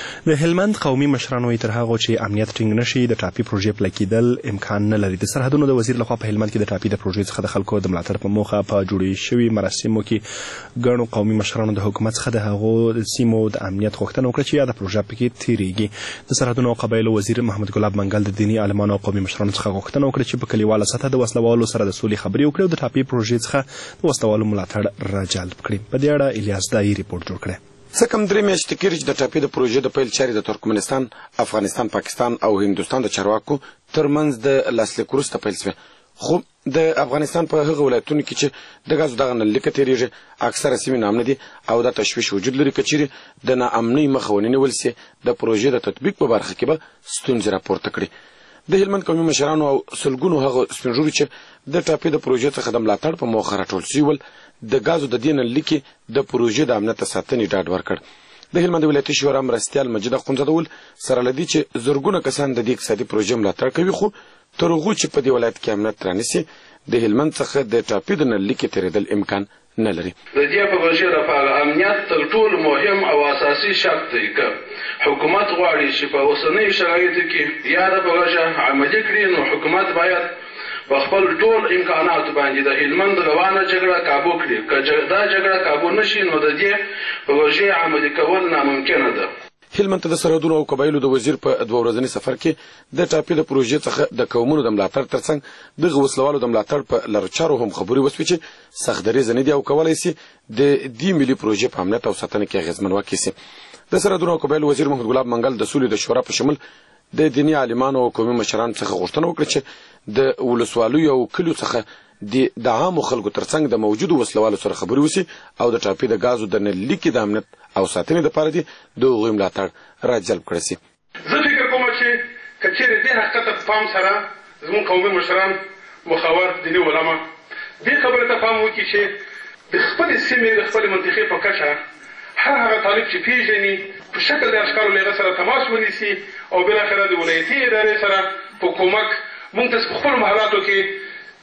د هلمند قومي مشرانو تر هغو چې امنیت ټینګ نشي د ټاپي پروژې پلی کېدل امکان نه لري. د سرحدونو د وزیر لخوا په هلمند کې د ټاپي د پروژې څخه د خلکو د ملاتړ په موخه په جوړې شوي مراسمو کې ګڼو قومي مشرانو د حکومت څخه د هغو سیمو د امنیت غوښتنه وکړه چې یاده پروژه پکې تیریږي. د سرحدونو او قبایلو وزیر محمد ګلاب منګل د دیني عالمانو او قومي مشرانو څخه غوښتنه وکړه چې په کلیواله سطحه د وسلوالو سره د سولې خبرې وکړي او د ټاپي پروژې څخه د وسلوالو ملاتړ راجلب کړي. په دې اړه الیاس دایي ریپورټ جوړ کړی. څه کم درې میاشتې کېږي چې د ټاپي د پروژې د پیل چارې د ترکمنستان، افغانستان، پاکستان او هندوستان د چارواکو ترمنځ د لاسلیک وروسته پیل شوې. خو د افغانستان په هغه ولایتونو کې چې د ګازو دغه نللیکه تېرېږي اکثره سیمې ناامنه دي او دا تشویش وجود لري که چیرې د ناامنۍ مخه ونیول سي د پروژې د تطبیق په برخه کې به ستونزې راپورته کړي. د هلمند قومي مشرانو او سلګونو هغه سپین ږیرو چې د ټاپي د پروژې څخه د ملاتړ په موخه راټول شوي ول د ګازو د دې نللیکې د پروژې د امنیت ساتنې ډاډ ورکړ. د هلمند ولایتي شورا مرستیال مجید اخوندزاده وویل سره له دې چې زرګونه کسان د دې اقتصادي پروژې ملاتړ کوي، خو تر هغو چې په دې ولایت کې امنیت رانیسي د هلمند څخه د ټاپي د نللیکې تېرېدل امکان نه لري. د دې پروژې لپاره امنیت تر ټولو مهم او اساسي شرط دی که حکومت غواړي چې په اوسنیو شرایطو کې یاده پروژه عملي کړي، نو حکومت باید په خپل ټول امکاناتو باندې د هلمند روانه جګړه کابو کړي. که دا جګړه کابو نشي نو د دې پروژې عملي کول ناممکنه ده. هلمند ته د سرحدونو او قبایلو د وزیر په دوه ورځني سفر کې د ټاپي د پروژې څخه د قومونو د ملاتړ ترڅنګ دغه وسلوالو د ملاتړ په لارو چارو هم خبرې وسوې چې سخت دریځه نه دي او کولی سي د دې ملي پروژې په امنیت او ساتنه کې اغېزمن واقع سي. د سرحدونو او قبایلو وزیر محمد ګلاب منګل د سولې د شورا په شمول د دیني عالمانو او قومي مشرانو څخه غوښتنه وکړه چې د ولسوالیو او کلیو څخه د عامو خلکو ترڅنګ د موجودو وسلوالو سره خبرې وسي او د ټاپي د ګازو د نللیکې د امنیت او ساتنې دپاره دې د هغوی ملاتړ راجلب کړی سي. زه فکر کوم چې که چېرې دې حقیقت ته پام سره زموږ قومي مشران، مخور، دیني علما دې خبرې ته پام وکړي چې د خپلې سیمې د خپلې منطقې په کچه هر هغه طالب چې پیژني په شکل د اشکالو له هغه سره تماس ونیسي او بالاخره د ولایتي ادارې سره په کومک موږ ته په خپلو محلاتو کې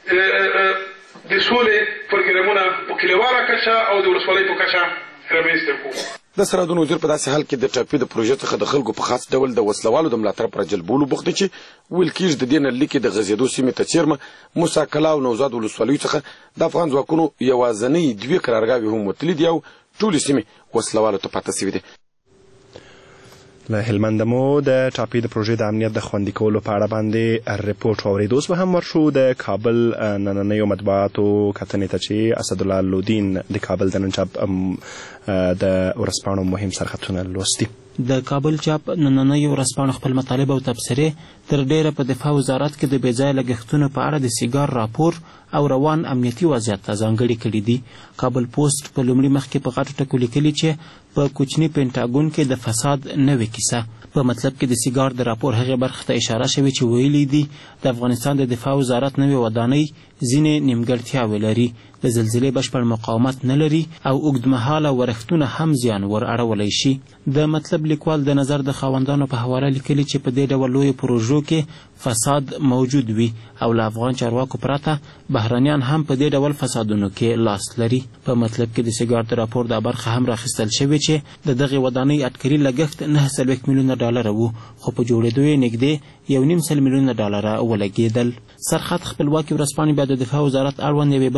د سولې پروګرامونه په کلیواله کچه او د ولسوالۍ په کچه رامنځته کړو. د سرحدونو وزیر په داسې حال کې د ټاپي د پروژې څخه د خلکو په خاص ډول د وسلوالو د ملاتړ پر جلبولو بوخت دی چې ویل کېږي د دې نللیکې د غځېدو سیمې ته څیرمه موسی کلا او نوزاد ولسوالیو څخه د افغان ځواکونو یوازنۍ دوې قرارګاوې هم وتلي دي او ټولې سیمې وسلوالو ته پاته سوي دي. له هلمند مو د ټاپي د پروژې د امنیت د خوندي کولو په اړه باندې ریپورټ واورېدو. اوس به هم ورشو د کابل نننیو مطبوعاتو کتنې ته چې اسدالله لودین د کابل د نن چاپ د ورځپاڼو مهم سرخطونه لوستي. د کابل چاپ نننیو ورځپاڼو خپل مطالب او تبصرې تر ډیره په دفاع وزارت کې د بېځایه لګښتونو په اړه د سیګار راپور او روان امنیتي وضعیت ته ځانګړي کړي دي. کابل پوسټ په لومړي مخ کې په غټو ټکو لیکلي چې په کوچني پینټاګون کې د فساد نوې کیسه. په مطلب کې د سیګار د راپور هغې برخې ته اشاره شوې چې ویلي دي د افغانستان د دفاع وزارت نوې ودانۍ ځینې نیمګړتیاوې لري، د زلزلې بشپړ مقاومت نه لري او اوږدمهاله ورښتونه هم زیان ور اړولی شي. د مطلب لیکوال د نظر د خاوندانو په حواله لیکلي چې په دې ډول لویو پروژو کې فساد موجود وي او له افغان چارواکو پرته بهرنیان هم په دې ډول فسادونو کې لاس لري. په مطلب کې د سیګار د راپور دا برخه هم راخیستل شوې چې د دغې ودانۍ اټکلي لګښت نهه څلوېښت میلیونه ډالره و، خو په جوړېدو یې نږدې یو نیم سل میلیونه ډالره ولګېدل. سرخط خپلواکي ورځپاڼې بیا د دفاع وزارت اړوند یوې بلې چارې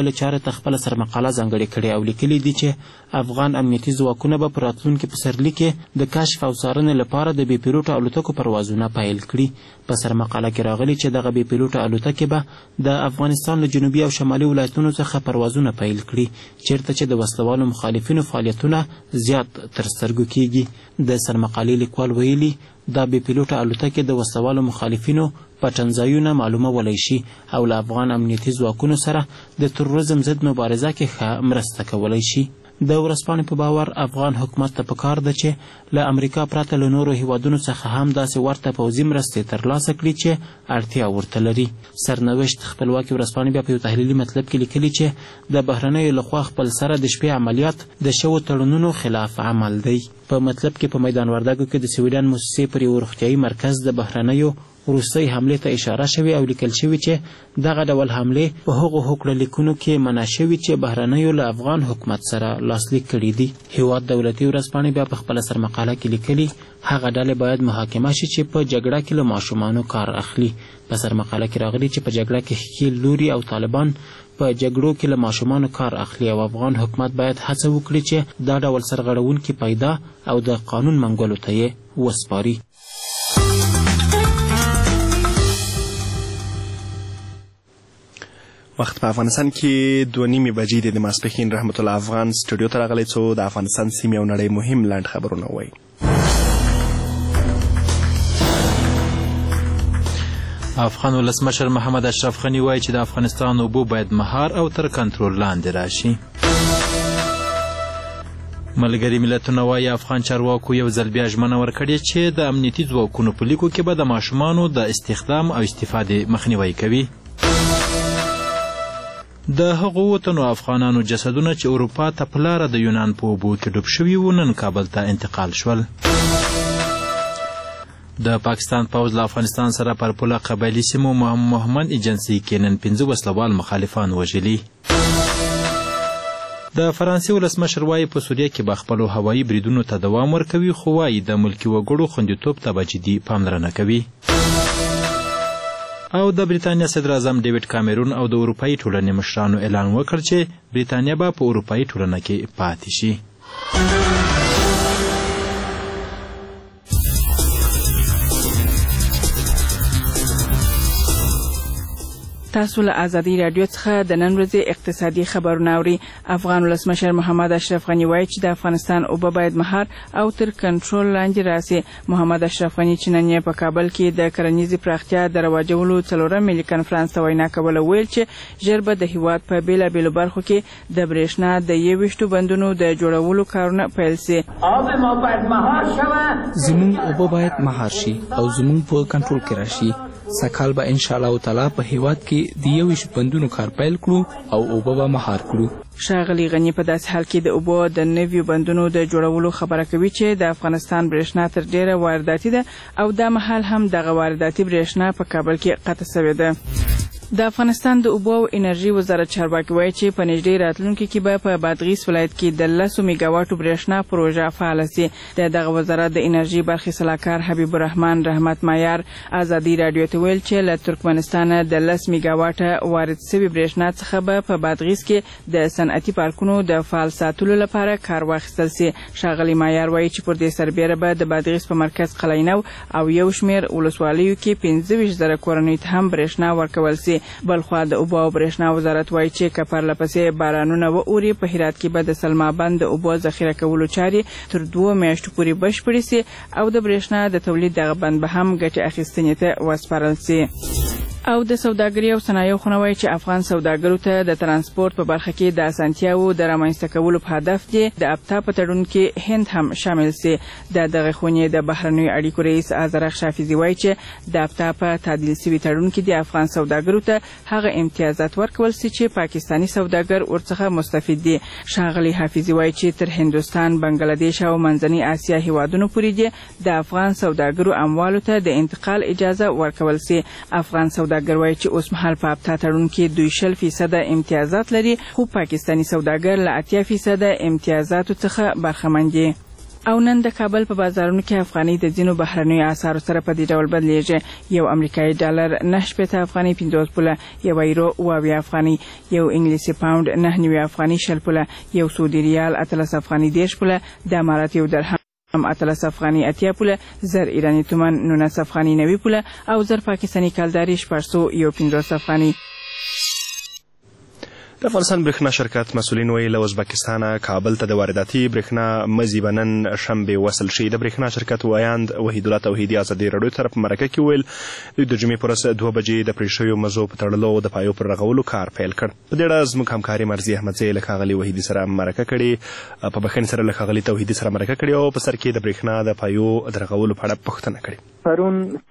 ته خپله سرمقاله ځانګړې کړې او لیکلي دي چې افغان امنیتي ځواکونه به په راتلونکي پسرلي کې د کشف او څارنې لپاره د بې پیلوټه الوتکو پروازونه پیل کړي. په سرمقاله کې راغلي چې دغه بې پیلوټه الوتکې به د افغانستان له جنوبي او شمالي ولایتونو څخه پروازونه پیل کړي چیرته چې د وسلوالو مخالفینو فعالیتونه زیات تر سترګو کیږي. د سرمقالې لیکوال ویلي دا بې پیلوټه الوتکې د وسلوالو مخالفینو پټنځایونه معلومولی شي او له افغان امنیتي ځواکونو سره د تروریزم ضد مبارزه کې ښه مرسته کولی شي. د ورځپاڼې په باور افغان حکومت ته پکار ده چې له امریکا پرته له نورو هیوادونو څخه هم داسې ورته پوځي مرستې ترلاسه کړي چې اړتیا ورته لري. سرنوشت خپلواکي ورځپاڼې بیا په یو تحلیلي مطلب کې لیکلي چې د بهرنیو لخوا خپل سره د شپې عملیات د شوو تړونونو خلاف عمل دی. په مطلب کې په میدان وردګو کې د سویډن موسسې پر یو روغتیایي مرکز د بهرنیو وروستۍ حملې ته اشاره شوې او لیکل شوي چې دغه ډول حملې په هغو هوکړه لیکونو کې منع شوي چې بهرنیو له افغان حکومت سره لاسلیک کړي دي. هیواد دولتي ورځپاڼې بیا په خپله سرمقاله کې لیکلي هغه ډلې باید محاکمه شي چې په جګړه کې له ماشومانو کار اخلي. په سرمقاله کې راغلي چې په جګړه کې ښکیل لوري او طالبان په جګړو کې له ماشومانو کار اخلي او افغان حکومت باید هڅه وکړي چې دا ډول سرغړونکي پیدا او د قانون منګولو ته یې وسپاري. وخت په افغانستان کې دوه نیمې بجې دي. د ماسپښین رحمت الله افغان سټوډیو ته راغلی څو د افغانستان سیمې او نړۍ مهم لنډ خبرونه وایي. افغان ولسمشر محمد اشرف غني وایي چې د افغانستان اوبه باید مهار او تر کنټرول لاندې راشي. ملګري ملتونه وایي افغان چارواکو یو ځل بیا ژمنه ورکړې چې د امنیتي ځواکونو په لیکو کې به د ماشومانو د استخدام او استفادې مخنیوی کوي. د هغو وطنو افغانانو جسدونه چې اروپا ته په لاره د یونان په اوبو کې ډوب شوي وو نن کابل ته انتقال شول. د پاکستان پوځ له افغانستان سره پر پوله قبایلي سیمو محمد ایجنسي کې نن پنځه وسلوال مخالفان وژلي. د فرانسې ولسمشر وایي په سوریه کې به خپلو هوایي بریدونو ته دوام ورکوي خو وایي د ملکي وګړو خوندیتوب ته به جدي پاملرنه کوي. او د بریتانیا صدر اعظم ډیوډ کامرون او د اروپایي ټولنې مشرانو اعلان وکړ چې بریتانیا به په اروپایي ټولنه کې پاتې شي. تاسو له ازادي رادیو څخه د نن ورځې اقتصادي خبرونه اورئ. افغان ولسمشر محمد اشرف غني وایي چې د افغانستان اوبه باید مهار او تر کنټرول لاندې راسي. محمد اشرف غني چې نن په کابل کې د کرنیزې پراختیا د رواجولو څلورم ملي کنفرانس ته وینا کوله ویل چې ژر به د هیواد په بیلابیلو برخو کې د برېښنا د یویشتو بندونو د جوړولو کارونه پیل سي. آب ما باید مهار شود. زموږ اوبه باید مهار شي او زموږ په کنټرول کې راشي. سکهال به ان شاء الله تعالی په هیواد کې د یویشت بندونو کار پیل کړو او اوبه به مهار کړو. ښاغلي غني په داسې حال کې د اوبو د نویو بندونو د جوړولو خبره کوي چې د افغانستان برېښنا تر ډیره وارداتي ده او دا مهال هم دغه وارداتي برېښنا په کابل کې قطع شوې ده. د افغانستان د اوبو او انرژي وزارت چارواکي وایي چې په نږدې راتلونکي کې به په بادغیس ولایت کې د لسو میګاواټو برېښنا پروژه فعاله سي. د دغه وزارت د انرژي برخې سلاکار حبیب الرحمن رحمت مایار ازادي رادیو ته ویل چې له ترکمنستانه د لس میګاواټه وارد شوي برېښنا څخه به په بادغیس کې د صنعتي پارکونو د فعال ساتلو لپاره کار واخیستل سي. ښاغلي مایار وایي چې پر دې سربیره به د بادغیس په مرکز قلعه‌نو او یو شمېر ولسوالیو کې پنځه ویشت زره کورنیو ته هم برېښنا ورکول سي. بلخوا د اوبو او برېښنا وزارت وایي چې که پرلپسې بارانونه واوري په هرات کې به د سلما بند د اوبو ذخیره کولو چارې تر دوو میاشتو پورې بشپړې سي او د برېښنا د تولید دغه بند به هم ګټې اخیستنې ته وسپارل سي. او د سوداګرۍ او صنایعو خونه وایي چې افغان سوداګرو ته د ترانسپورت په برخه کې د اسانتیاوو د رامنځته کولو په هدف د ابتا په تړون کې هند هم شامل سي. د دغه خونې د بهرنیو اړیکو رئیس آذرخ شافیزي وایي چې د ابتا په تعدیل سوي تړون کې د افغان سوداګرو ته هغه امتیازات ورکول سي چې پاکستاني سوداګر ورڅخه مستفید دي. ښاغلي حافظي وایي چې تر هندوستان، بنگلادیش او منځنۍ اسیا هیوادونو پورې د افغان سوداګرو اموالو ته د انتقال اجازه ورکول سي. افغان سوداګر وایي چې اوس مهال په ابتا تړون کې دوی شل فیصده امتیازات لري خو پاکستاني سوداګر له اتیا فیصده امتیازاتو څخه برخمن دي. او نن د کابل په بازارونو کې افغاني د ځینو بهرنیو اسعارو سره په دې ډول بدلیږي. یو امریکایي ډالر نه شپېته افغاني پنځوس پوله، یو یورو اوه اویا افغاني، یو انګلیسي پاوند نه نوي افغاني شل پوله، یو سعودي ریال اتلس افغاني دېرش پوله، د امارات یو درهم هم اتلس افغاني اتیا پوله، زر ایراني تومان نولس افغاني نوي پوله او زر پاکستاني کلداري شپږ سوه یو پنځوس افغاني. د افغانستان برېښنا شرکت مسؤلین وایي له ازبکستانه کابل ته د وارداتي برېښنا مزي به نن شنبې وصل شي. د برېښنا شرکت وایاند وحیدالله توحیدي ازادي راډیو ته په مرکه کې ویل دوی د جمعې په ورځ دوه بجې د پرې شویو مزو په تړلو او د پایو پر رغولو کار پیل کړ. په دې اړه زموږ همکاري مرضي احمدزی له ښاغلي وحیدي سره مرکه کړې په بخښنې سره له ښاغلي توحیدي سره مرکه کړې او په سر کې د برېښنا د پایو د رغولو په اړه پوښتنه کړې. پرون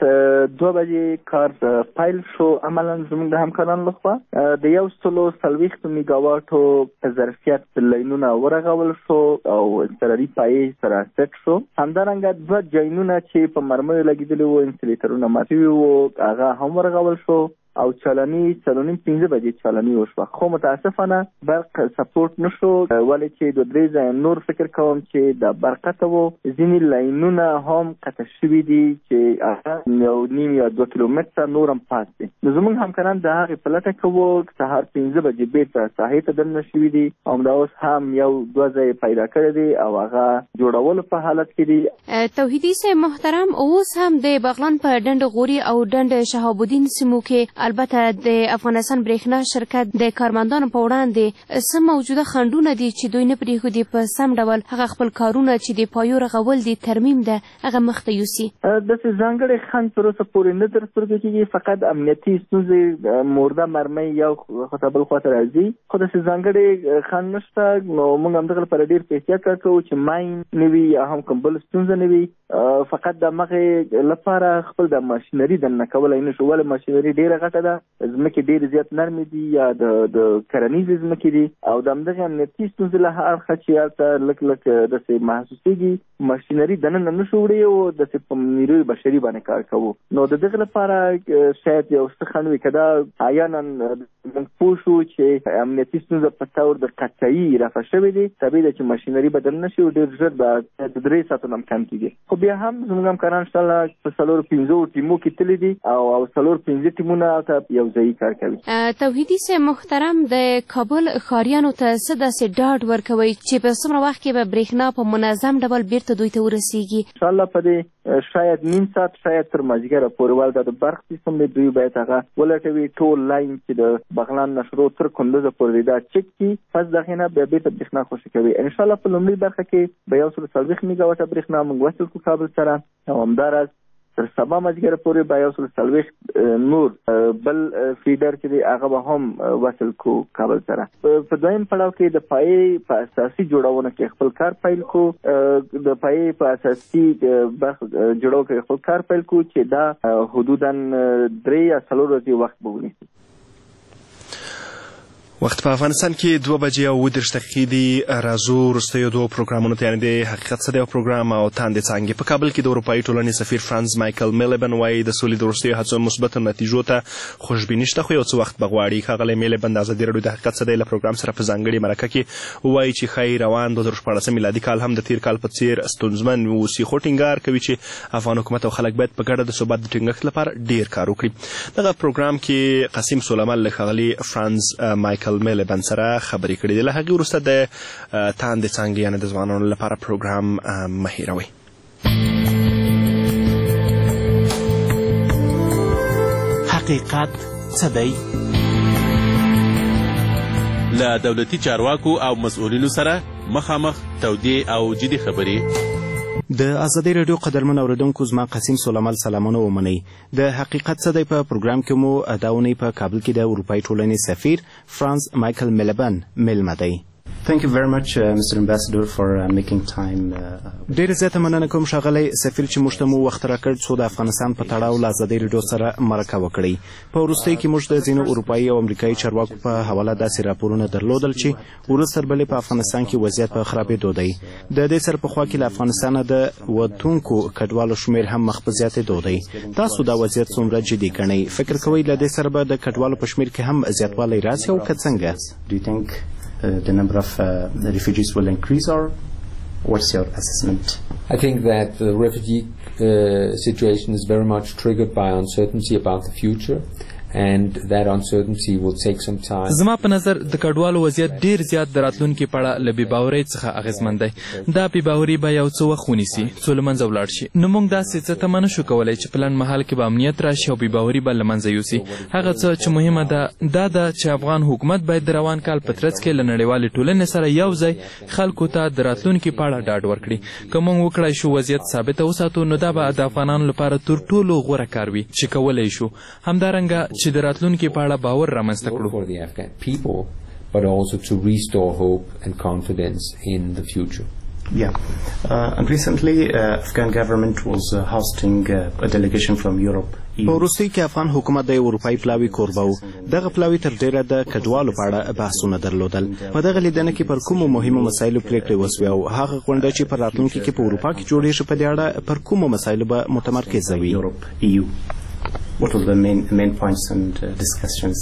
دوه بجې کار پیل شو. عملا زموږ د همکارانو لخوا د یو سلو څلوېښت میګاواټو په ظرفیت لاینونه ورغول شو او ضرري پایې سره سیټ شو. همدارنګه دوه جاینونه چې په مرمیو لګېدلي وو انسلیټرونه مات شوي وو هغه هم ورغول شو او چالاني څلور نیم پنځه بجې چالاني وشوه. خو متاسفانه برق سپورټ نشو ولې چې دوه درې ځایه نور فکر کوم چې د برق قطع وو. ځینې لاینونه هم قطع شوي دي چې هغه یو نیم یا دوه کیلومتره نور هم پات دي. نو زموږ همکاران د هغې په لټه کې وو. سهار پنځه بجې بېرته ساحې ته دننه شوي دي او همدا اوس هم یو دوه ځایه پیدا کړی دي او هغه جوړولو په حالت کې دي. توحیدي صاحب محترم، اوس هم د بغلان په ډنډ غوري او ډنډ شهاب الدین سیمو کې البته د افغانستان برېښنا شرکت د کارمندانو په وړاندې څه موجوده خنډونه دي چې دوی نه پرېښودي په سم ډول هغه خپل کارونه چې د پایو رغول دي ترمیم ده هغه مخته یوسي. داسې ځانګړی خنډ تر اوسه پورې نه تر سترګو کېږي. فقط امنیتي ستونزې مرده مرمۍ یو خواته بل خواته راځي خو داسې ځانګړی خنډ نشته. نو موږ همدغه لپاره ډېر په احتیاط کار کوو چې ماین نه وي یا هم کوم بل ستونزه نه وي. فقط د همغې لپاره خپل د ماشینري دننه کولی نه شو ولې ماشینري ډېره غټه ده، ځمکې ډېرې زیات نرمې دي یا د د کرنیزې ځمکې دي او د همدغې امنیتي ستونزې له اړخه چې هلته لږ لږ داسې محسوسېږي ماشینري دننه نه شو وړی او داسې په نیروی بشري باندې کار کوو. نو د دغې لپاره شاید یو څه خنډ وي که دا عیانا موږ پوه شو چې امنیتي ستونزه په طور د قطعي رفع شوې دي طبیعي ده چې ماشینري بدل نه شي او ډېر ژر به د درې ساعتو نه هم کم کېږي. خو بیا هم زموږ همکاران انشاءالله په څلورو پنځو ټیمو کې تللي دي او او څلور پنځه ټیمونه هلته یو ځایي کار کوي. توحیدي صاحب محترم، د کابل ښاریانو ته څه داسې ډاډ ورکوئ چې په څومره وخت کې به برېښنا په منظم ډول بیرته دوی ته ورسیږي؟ انشاءالله په دې شاید نیم ساعت شاید تر مازدیګره پورې ولې د برق سیستم دی دوی باید هغه ولټوي ټول لاین چې د بغلان نه شروع تر کندوزه پورې دا چک کړي. پس د هغې نه بیا بیرته برېښنا خوشي کوي. انشاءالله په لومړۍ برخه کې به یو سل څلوېښت میګاواټه برېښنا موږ وصل کړو کابل سره او همداراز تر سبا مازدیګره پورې به یو سل څلوېښت نور بل فیډر چې دی هغه به هم وصل کړو کابل سره. په دویم پړاو کې د پایې په اساسي جوړونه کې خپل کار پیل کړو. د پایې په اساسي برخه جوړولو کې خپل کار پیل کړو چې دا حدودا درې یا څلور ورځې وخت به ونیسي. وخت په افغانستان کې دوه بجې او اووه دېرش دقیقې دي. راځو وروستیو دوو پروګرامونو ته یعنې د حقیقت څه دی او پروګرام او تاندې څانګې. په کابل کې د اروپایي ټولنې سفیر فرانس مایکل میلبن وایي د سولې د وروستیو هڅو مثبتو نتیجو ته خوشبیني شته خو یو څه وخت به غواړي. ښاغلی میلبن د ازادي راډیو د حقیقت څه دی له پروګرام سره په ځانګړې مرکه کې وایي چې ښایي روان دوه زره شپاړسم میلادي کال هم د تېر کال په څېر ستونزمن واوسي خو ټینګار کوي چې افغان حکومت او خلک باید په ګډه د ثبات د ټینګښت لپاره ډېر کار وکړي. دغه پروګرام کې قاسم سلیمان له ښاغلي فرانس مایکل میلبن سره خبرې کړې دي. له هغې وروسته د تاندې څانګې یعنې د ځوانانو لپاره پروګرام مه هېروئ. حقیقت څه دی؟ له دولتي چارواکو او مسؤلینو سره مخامخ تودې او جدي خبرې. د ازادي راډیو قدرمن اوریدونکو زما قاسم سلیمان سلامونه ومنئ. د حقیقت څه دی په پروګرام کې مو دا اونۍ په کابل کې د اروپایي ټولنې سفیر فرانس مایکل میلبن میلمه دی. Thank you very much, uh, Mister Ambassador, for uh, making time. ډېر زیاته مننه کوم ښاغلی سفیر چې موږ ته مو وخت راکړ څو د افغانستان په تړاو له ازادي راډیو سره مرکه وکړئ. په وروستیو کې موږ د ځینو اروپایي او امریکایي چارواکو په حواله داسې راپورونه درلودل چې وروسته تر بلې په افغانستان کې وضعیت په خرابېدو دی. د دې سره پخوا کې له افغانستانه د وتونکو کډوالو شمېر هم مخ په زیاتېدو دی. تاسو دا وضعیت څومره جدي ګڼئ؟ فکر کوئ له دې سره به د کډوالو په شمېر کې هم زیاتوالی راسي او که څنګه؟ Do you think Uh, the number of uh, the refugees will increase or What's your assessment? I think that the refugee uh, situation is very much triggered by uncertainty about the future. And that uncertainty will take some time. زما په نظر د کډوالو وضعیت ډیر زیات د راتلونکي په اړه له بې باورۍ څخه اغېزمن دی. دا بې باوري به یو څه وخت ونیسي څو له منځه ولاړ شي. نو موږ داسې څه تمه نه شو کولی چې په لنډ مهال کې به امنیت راشي او بې باوري به له منځه یوسي. هغه څه چې مهمه ده دا ده چې افغان حکومت باید د روان کال په ترڅ کې له نړیوالې ټولنې سره یو ځای خلکو ته د راتلونکي په اړه ډاډ ورکړي. که موږ وکړای شو وضعیت ثابته وساتو نو دا به د افغانانو لپاره تر ټولو غوره کار وي چې کولی شو. همدارنګه چې د راتلونکي په اړه باور رامنځته کړو. For the Afghan people, but also to restore hope and confidence in the future. Yeah. Uh, and recently, uh, Afghan government was uh, hosting uh, a delegation from Europe. په وروستۍ کې افغان حکومت د اروپایي پلاوي کوربه و. دغه پلاوي تر ډیره د کډوالو په اړه بحثونه درلودل. په دغه لیدنه کې پر کومو مهمو مسایلو پریکړې وسوې او هغه غونډه چې په راتلونکي کې په اروپا کې جوړیږي په دې اړه پر کومو مسایلو به متمرکزه وي. What were the main main points and uh, discussions?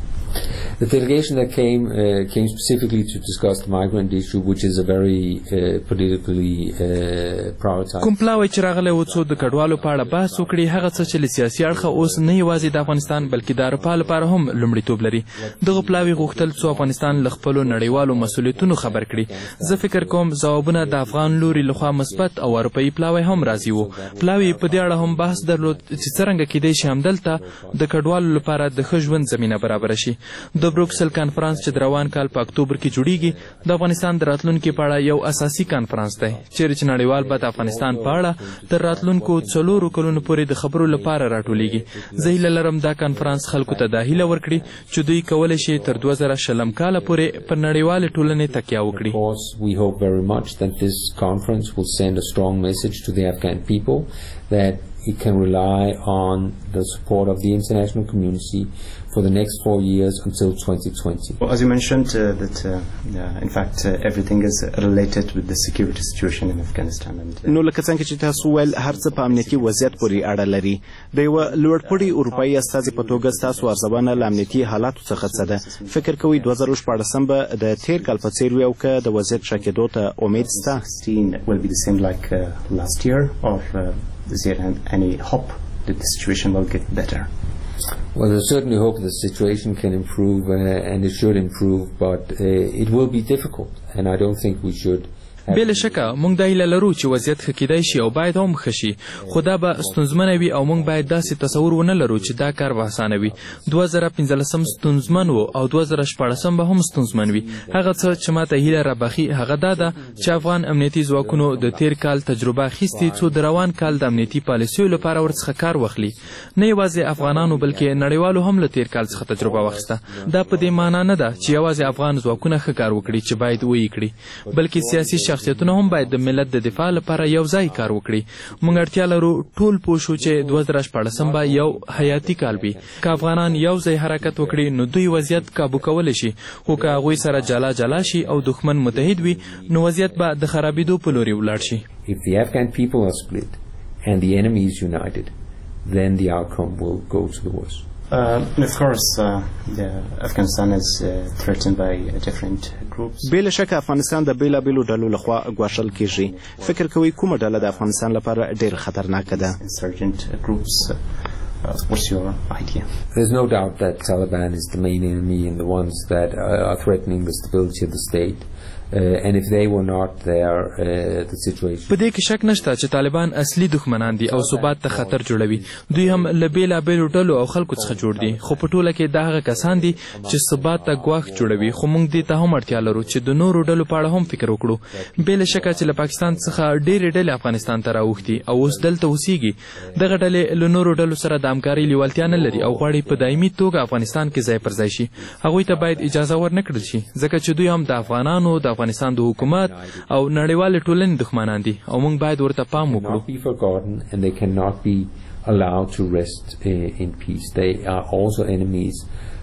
The delegation that came uh, came specifically to discuss the migrant issue, which is a very uh, politically uh, prioritized. کوم پلاوی چې راغلی و څو د کډوالو په اړه بحث وکړي هغه څه چې له سیاسي اړخه اوس نه یوازې د افغانستان بلکې د اروپا لپاره هم لومړیتوب لري. دغه پلاوی غوښتل څو افغانستان له خپلو نړیوالو مسؤلیتونو خبر کړي. زه فکر کوم ځوابونه د افغان لوري لخوا مثبت او اروپایي پلاوی هم راځي وو. پلاوی په دې اړه هم بحث درلود چې څرنګه کیدای شي همدلته د کډوالو لپاره د ښه ژوند زمینه برابره شي. د بروکسل کانفرانس چې د روان کال په اکتوبر کې جوړیږي د افغانستان د راتلونکي په اړه یو اساسي کانفرانس دی چیرې چې نړیوال به د افغانستان په اړه تر راتلونکو څلورو کلونو پورې د خبرو لپاره راټولیږي. زه هیله لرم دا کانفرانس خلکو ته دا هیله ورکړي چې دوی کولی شي تر دوه زره شلم کاله پورې پر نړیوالې ټولنې تکیه وکړي. We hope very much that this conference will send a strong message to the Afghan people that it can rely on the support of the international community for the next four years until twenty twenty. Well, as you mentioned, uh, that uh, uh, in fact uh, everything is related with the security situation in Afghanistan. And, uh, نو لکه څنګه چې تاسو ویل هر څه په امنیتي وضعیت پورې اړه لري. د یوه لوړپوړي اروپایي استازي په توګه ستاسو ارزونه له امنیتي حالاتو څخه څه ده؟ فکر کوئ دوه زره شپاړسم به د تیر کال په څېر وي او که د وضعیت ښه کېدو ته امید شته؟ will be the same like uh, last year, or uh, is there any hope that the situation will get better? Well, there's certainly hope the situation can improve, uh, and it should improve, but uh, it will be difficult, and I don't think we should. بې له شکه موږ دا هیله لرو چې وضعیت ښه کیدای شي او باید هم ښه شي خو دا به ستونزمنه وي او موږ باید داسې تصور ونه لرو چې دا کار به اسانه وي. دوه زره پنځلسم ستونزمن و او دوه زره شپاړسم به هم ستونزمن وي. هغه څه چې ماته هیله رابخي هغه دا ده چې افغان امنیتي ځواکونو د تیر کال تجربه اخیستې څو د روان کال د امنیتي پالیسیو لپاره ورڅخه کار واخلي. نه یوازې افغانانو بلکې نړیوالو هم له تیر کال څخه تجربه واخیسته. دا په دې معنا نه ده چې یوازې افغان ځواکونه ښه کار وکړي چې باید ویې کړي بلکې سیاسي شخصیتونه هم باید د ملت د دفاع لپاره یو ځای کار وکړي. موږ اړتیا لرو ټول پوه شو چې دوه زره شپاړسم به یو حیاتي کال وي. که افغانان یو ځای حرکت وکړي نو دوی وضعیت کابو کولی شي خو که هغوی سره جلا جلا شي او دښمن متحد وي نو وضعیت به د خرابېدو په لوري ولاړ شي. If the Afghan people are split and the enemy is united, then the outcome will go to the worst. Uh, of course, uh, the Afghanistan is uh, threatened by uh, different groups. بې له شکه افغانستان د بېلابېلو ډلو لخوا ګواښل کیږي. فکر کوئ کومه ډله د افغانستان لپاره ډېره خطرناکه ده؟ Insurgent groups. Uh, what's your idea? There's no doubt that Taliban is the main enemy and the ones that are threatening the stability of the state. Uh, and if they were not there, uh, the situation. په دې کې شک نشته چې طالبان اصلي دښمنان دي او ثبات ته خطر جوړوي. دوی هم له بېلابېلو ډلو او خلکو څخه جوړ دي خو په ټوله کې دا هغه کسان دي چې ثبات ته ګواښ جوړوي. خو موږ دې ته هم اړتیا لرو چې د نورو ډلو په اړه هم فکر وکړو. بې له شکه چې له پاکستان څخه ډېرې ډلې افغانستان ته راوښتي او اوس دلته اوسېږي. دغه ډلې له نورو ډلو سره د همکارۍ لیوالتیا نه لري او غواړي په دایمي توګه افغانستان کې ځای پر ځای شي. هغوی ته باید اجازه ورنه کړل شي ځکه چې دوی هم د افغانانو د افغانستان د حکومت او نړیوالې ټولنې دښمنان دي او موږ باید ورته پام وکړو. They cannot be forgotten and they cannot be allowed to rest uh, in peace. They are also enemies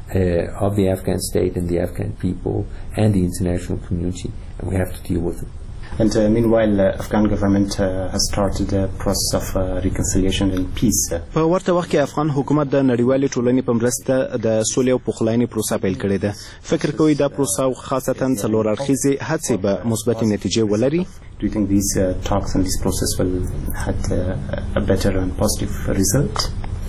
uh, of the Afghan state and the Afghan people and the international community, and we have to deal with them. And uh, meanwhile, uh, Afghan government uh, has started a process of uh, reconciliation and peace. په ورته وخت کې افغان حکومت د نړیوالې ټولنې په مرسته د سولې او پخلاینې پروسه پیل کړې ده. فکر کوئ دا پروسه او خاصتا څلور اړخیزې هڅې به مثبتې نتیجې ولري؟ Do you think these uh, talks and this process will have uh, a better and positive result?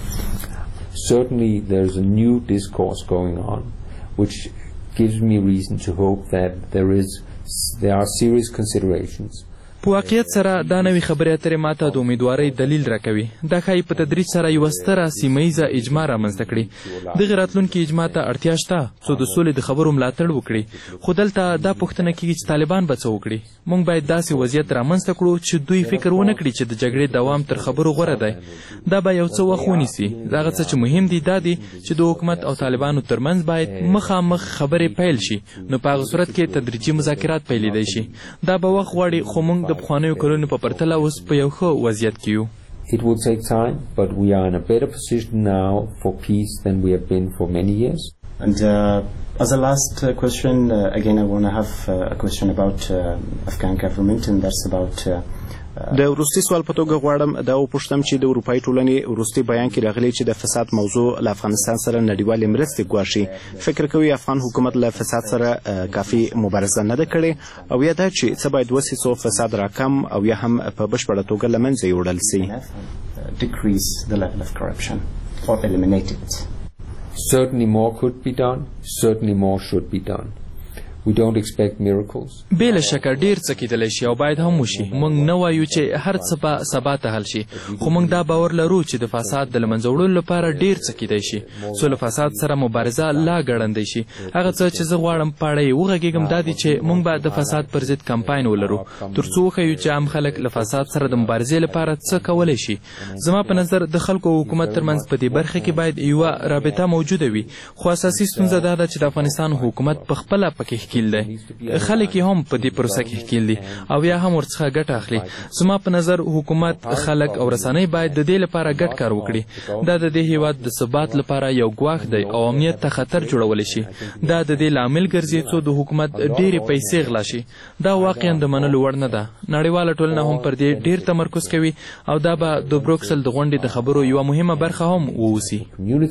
Certainly there is a new discourse going on which gives me reason to hope that there is there are serious considerations. په واقعیت سره دا نوې خبرې اترې ماته د امیدوارۍ دلیل راکوي. دا ښایي په تدریج سره یوه ستره سیمه ییزه اجماع رامنځته کړي. دغې راتلونکي اجماع ته اړتیا شته څو د سولې د خبرو ملاتړ وکړي. خو دلته دا پوښتنه کېږي چې طالبان به څه وکړي. موږ باید داسې وضعیت رامنځته کړو چې دوی فکر ونه کړي چې د جګړې دوام تر خبرو غوره دی. دا به یو څه وخت ونیسي. هغه څه چې مهم دي دا دي چې د حکومت او طالبانو ترمنځ باید مخامخ خبرې پیل شي. نو په هغه صورت کې تدریجي مذاکرات پیلېدی شي. دا به وخت غواړي خو موږ د پخوانیو کلونو په پرتله اوس په یو ښه وضعیت کې یو. It will take time, but we are in a better position now for peace than we have been for many years. And uh, as a last uh, question, uh, again I want to have uh, a question about uh, Afghan government, and that's about uh, د وروستي سوال په توګه غواړم دا وپوښتم چې د اروپایي ټولنې وروستي بیان کې راغلی چې د فساد موضوع له افغانستان سره نړیوالې مرستې ګواښي. فکر کوي افغان حکومت له فساد سره کافي مبارزه نه ده کړې، او یا دا چې څه باید وسي څو فساد راکم او یا هم په بشپړه توګه له منځه یوړل سي؟ decrease the level of corruption or eliminate it. Certainly more could be done. Certainly more should be done. We don't expect miracles. بې له شکه ډېر څه کیدلی شي او باید هم وشي. موږ نه وایو چې هر څه به سبا ته حل شي، خو موږ دا باور لرو چې د فساد د له منځه وړلو لپاره ډېر څه کیدی شي. څو له فساد سره مبارزه لا ګړندی شي. هغه څه چې زه غواړم په اړه یې وغږېږم دا دي چې موږ به د فساد پر ضد کمپاین ولرو تر څو وښیو چې عام خلک له فساد سره د مبارزې لپاره څه کولی شي. زما په نظر د خلکو او حکومت ترمنځ په دې برخه کې باید یوه رابطه موجوده وي. خو اساسي ستونزه دا ده چې د افغانستان حکومت په خپله پکې ښکیل دی. خلک یې هم په دې پروسه کې ښکیل دي او یا هم ورڅخه ګټه اخلي. زما په نظر حکومت، خلک او رسنۍ باید د دې لپاره ګډ کار وکړي. دا د دې هیواد د ثبات لپاره یو ګواښ دی او امنیت ته خطر جوړولی شي. دا د دې لامل ګرځي څو د حکومت ډېرې پیسې غلا شي. دا واقعا د منلو وړ نه ده. نړیواله ټولنه هم پر دې ډېر تمرکز کوي او دا به د بروکسل د غونډې د خبرو یوه مهمه برخه هم ووسي.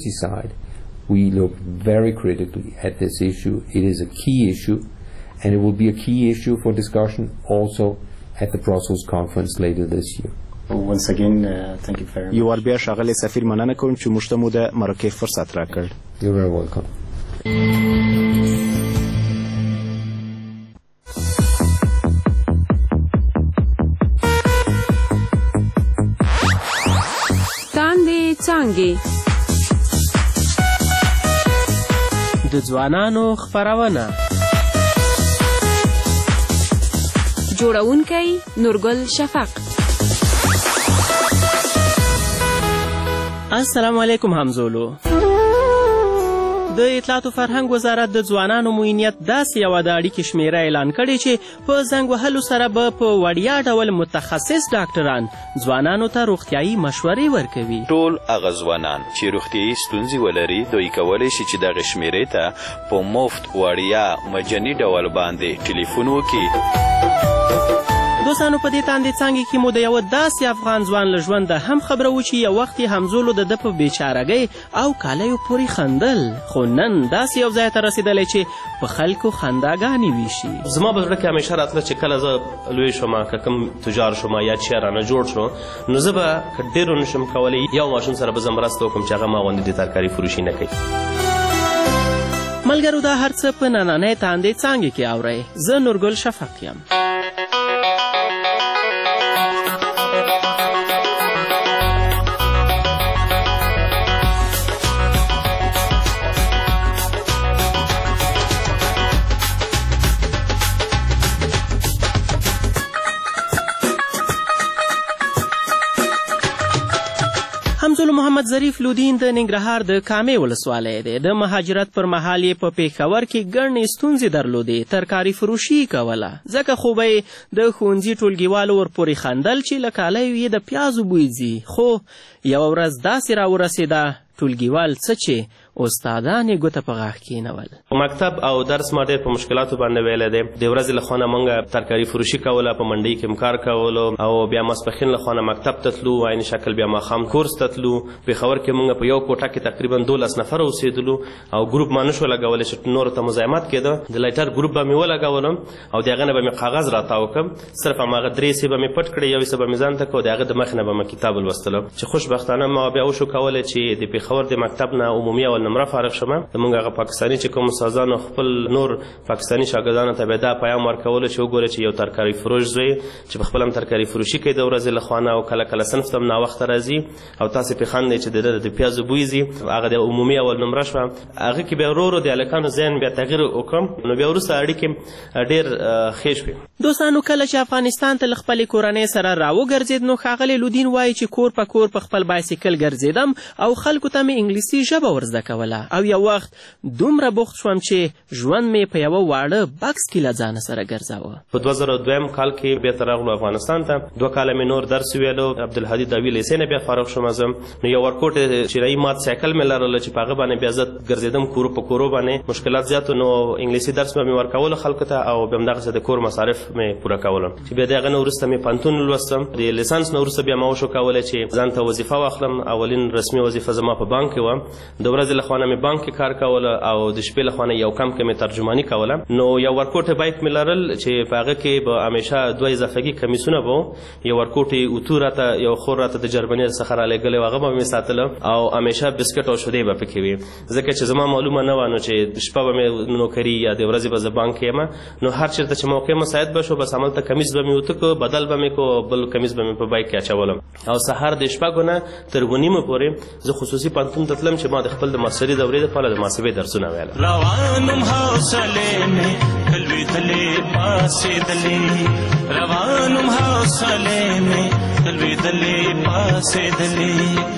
We look very critically at this issue. It is a key issue, and it will be a key issue for discussion also at the Brussels conference later this year. Once again, uh, thank you very much. یو وار بیا ښاغلی سفیر مننه کوم چې موږ ته مو د مرکې فرصت راکړ. You're very welcome. تاندې څانګې د ځوانانو خپرونه. جوړونکی نورګل شفق. السلام علیکم همزولو. د اطلاعات و فرهنګ وزارت د ځوانانو معینیت داسې یوه د اړیکې شمیره اعلان کړې چې په زنګ وهلو سره به په وړیا ډول متخصص ډاکټران ځوانانو ته روغتیایي مشورې ورکوي. ټول هغه ځوانان چې روغتیایي ستونزې ولري دوی کولی شي چې دغې شمیرې ته په مفت وړیا مجاني ډول باندې ټلیفون وکړي. دوستانو په دې تاندې څانګې کې مو د یوه داسې افغان ځوان له ژونده هم خبره و چې یو وخت یې همزولو د ده په بېچارهګۍ او کالیو پورې خندل، خو نن داسې یو ځای ته رسېدلی چې په خلکو خنداګانې ویشي. زما په زړه کې همیشه راتله چې کله زه لوی شوم، که کوم تجار شوم یا چې رانه جوړ شو، نو زه به که ډېر نشم کولی یو ماشوم سره به زه مرسته وکړم چې هغه ما غوندې د ترکاري فروشي نه کوي. ملګرو دا هر څه په نننۍ تاندې څانګې کې اورئ. زه نورګل شفق یم. همزولو محمد ظریف لودین د ننګرهار د کامې ولسوالۍ دی. د مهاجرت پر مهال یې په پېښور کې ګڼې ستونزې درلودې. ترکاري فروشي یې کوله، ځکه خو به یې د ښوونځي ټولګیوالو ورپورې خندل چې له کالیو یې د پیازو بوی ځي. خو یوه ورځ داسې راورسېده ټولګیوال څه چې استادان یې ګوته په غاښ کېنول. مکتب او درس ما ډېر په مشکلاتو باندې ویلی دی. د ورځې له خوا نه موږ ترکاري فروشي کوله، په منډۍ کې م کار کولو، او بیا ماسپښین له خوا نه مکتب ته تلو، عین شکل بیا ماښام کورس ته تلو. پېښور کې موږ په یو کوټه کې تقریبا دولس نفره اوسېدلو او ګروپ ما نشو لګولی چې نورو ته مزاحمت کېده. د لایټر ګروپ به مې ولګولم او د هغه نه به مې کاغذ راتاو کړم، صرف هماغه درې حصې به مې پټ کړې، یو حصه به مې ځان ته کړو، د هغه د مخې نه به مې کتاب لوستلم. چې خوشبختانه ما بیا وشو کولی چې د پېښور د مکتب نه عمومي اول نمره فارغ شوم. زموږ هغه پاکستاني چې کوم استادانو خپل نور پاکستاني شاګردانو ته به دا پیام ورکولو چې وګورئ چې یو ترکاري فروش زوی چې په خپل هم ترکاري فروشي کوي د ورځې له خوا نه، او کله کله صنف ته هم ناوخته راځي او تاسې پرې خاندئ چې د ده د پیازو بوی ځي. هغه د عمومي اول نمره شوه. هغه کې بیا ورو ورو د هلکانو ذهن بیا تغییر وکړم، نو بیا وروسته اړیکې ډېر ښې شوې. دوستانو کله چې افغانستان ته له خپلې کورنۍ سره راوګرځېد نو ښاغلی لودین وایي چې کور په کور په خپل بایسکل ګرځېدم او خلکو ته مې انګلیسي ژبه ورزده کوله، او یو وخت دومره بوخت شوم چې ژوند مې په یوه واړه بکس کې له ځانه سره ګرځاوه. په دوه زره دویم کال کې بېرته راغلو افغانستان ته. دوه کاله مې نور درس ویلو، عبدالهادي داوي لیسې نه بیا فارغ شوم. زه نو یو ورکوټ چینایي مات سایکل مې لرله چې په هغه باندې بیا زه ګرځېدم کورو په کورو باندې. مشکلات زیاتو، نو انګلیسي درس به مې ورکولو خلکو ته او بیا همدغسې د کور مصارف مې پوره کولم. چې بیا د هغه نه وروسته مې پوهنتون لوستم. د لیسانس نه وروسته بیا ما وشو کولی چې ځان ته وظیفه واخلم. اولین رسمي وظیفه زما په بانک کې وه. د ورځې له خوا نه مې بانک کې کار کوله او د شپې له خوا نه یو کم کې مې ترجماني کوله. نو یو ورکوټ بایک مې لرل چې په هغه کې به همیشه دوه اضافګي کمیسونه به وو. یو ورکوټ اوتو راته یو خور راته د جرمني څخه رالیږلی و، هغه به مې ساتله او همیشه بسکټ او شیدې به پکې وي، ځکه چې زما معلومه نه وه نو چې شپه به مې نوکري یا د ورځې به زه بانک کې یم. نو هر چېرته چې موقع مساعد به شو بس هملته کمیس به مې اوته کړو، بدل به مې کړو، بل کمیس به مې په بایک کې اچولم. او سهار د شپږو نه تر اووه نیمو پورې زه خصوصي پوهنتون ته تلم چې ما د خپل د ماستري دورې دپاره د محاسبې درسونه ویل. روانم حوصلې مې لوېدلې پاسېدلې، روانم حوصلې مې لوېدلې پاسېدلې،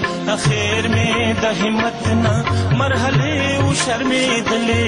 اخر مې د همت نه مرحلې وشرمېدلې.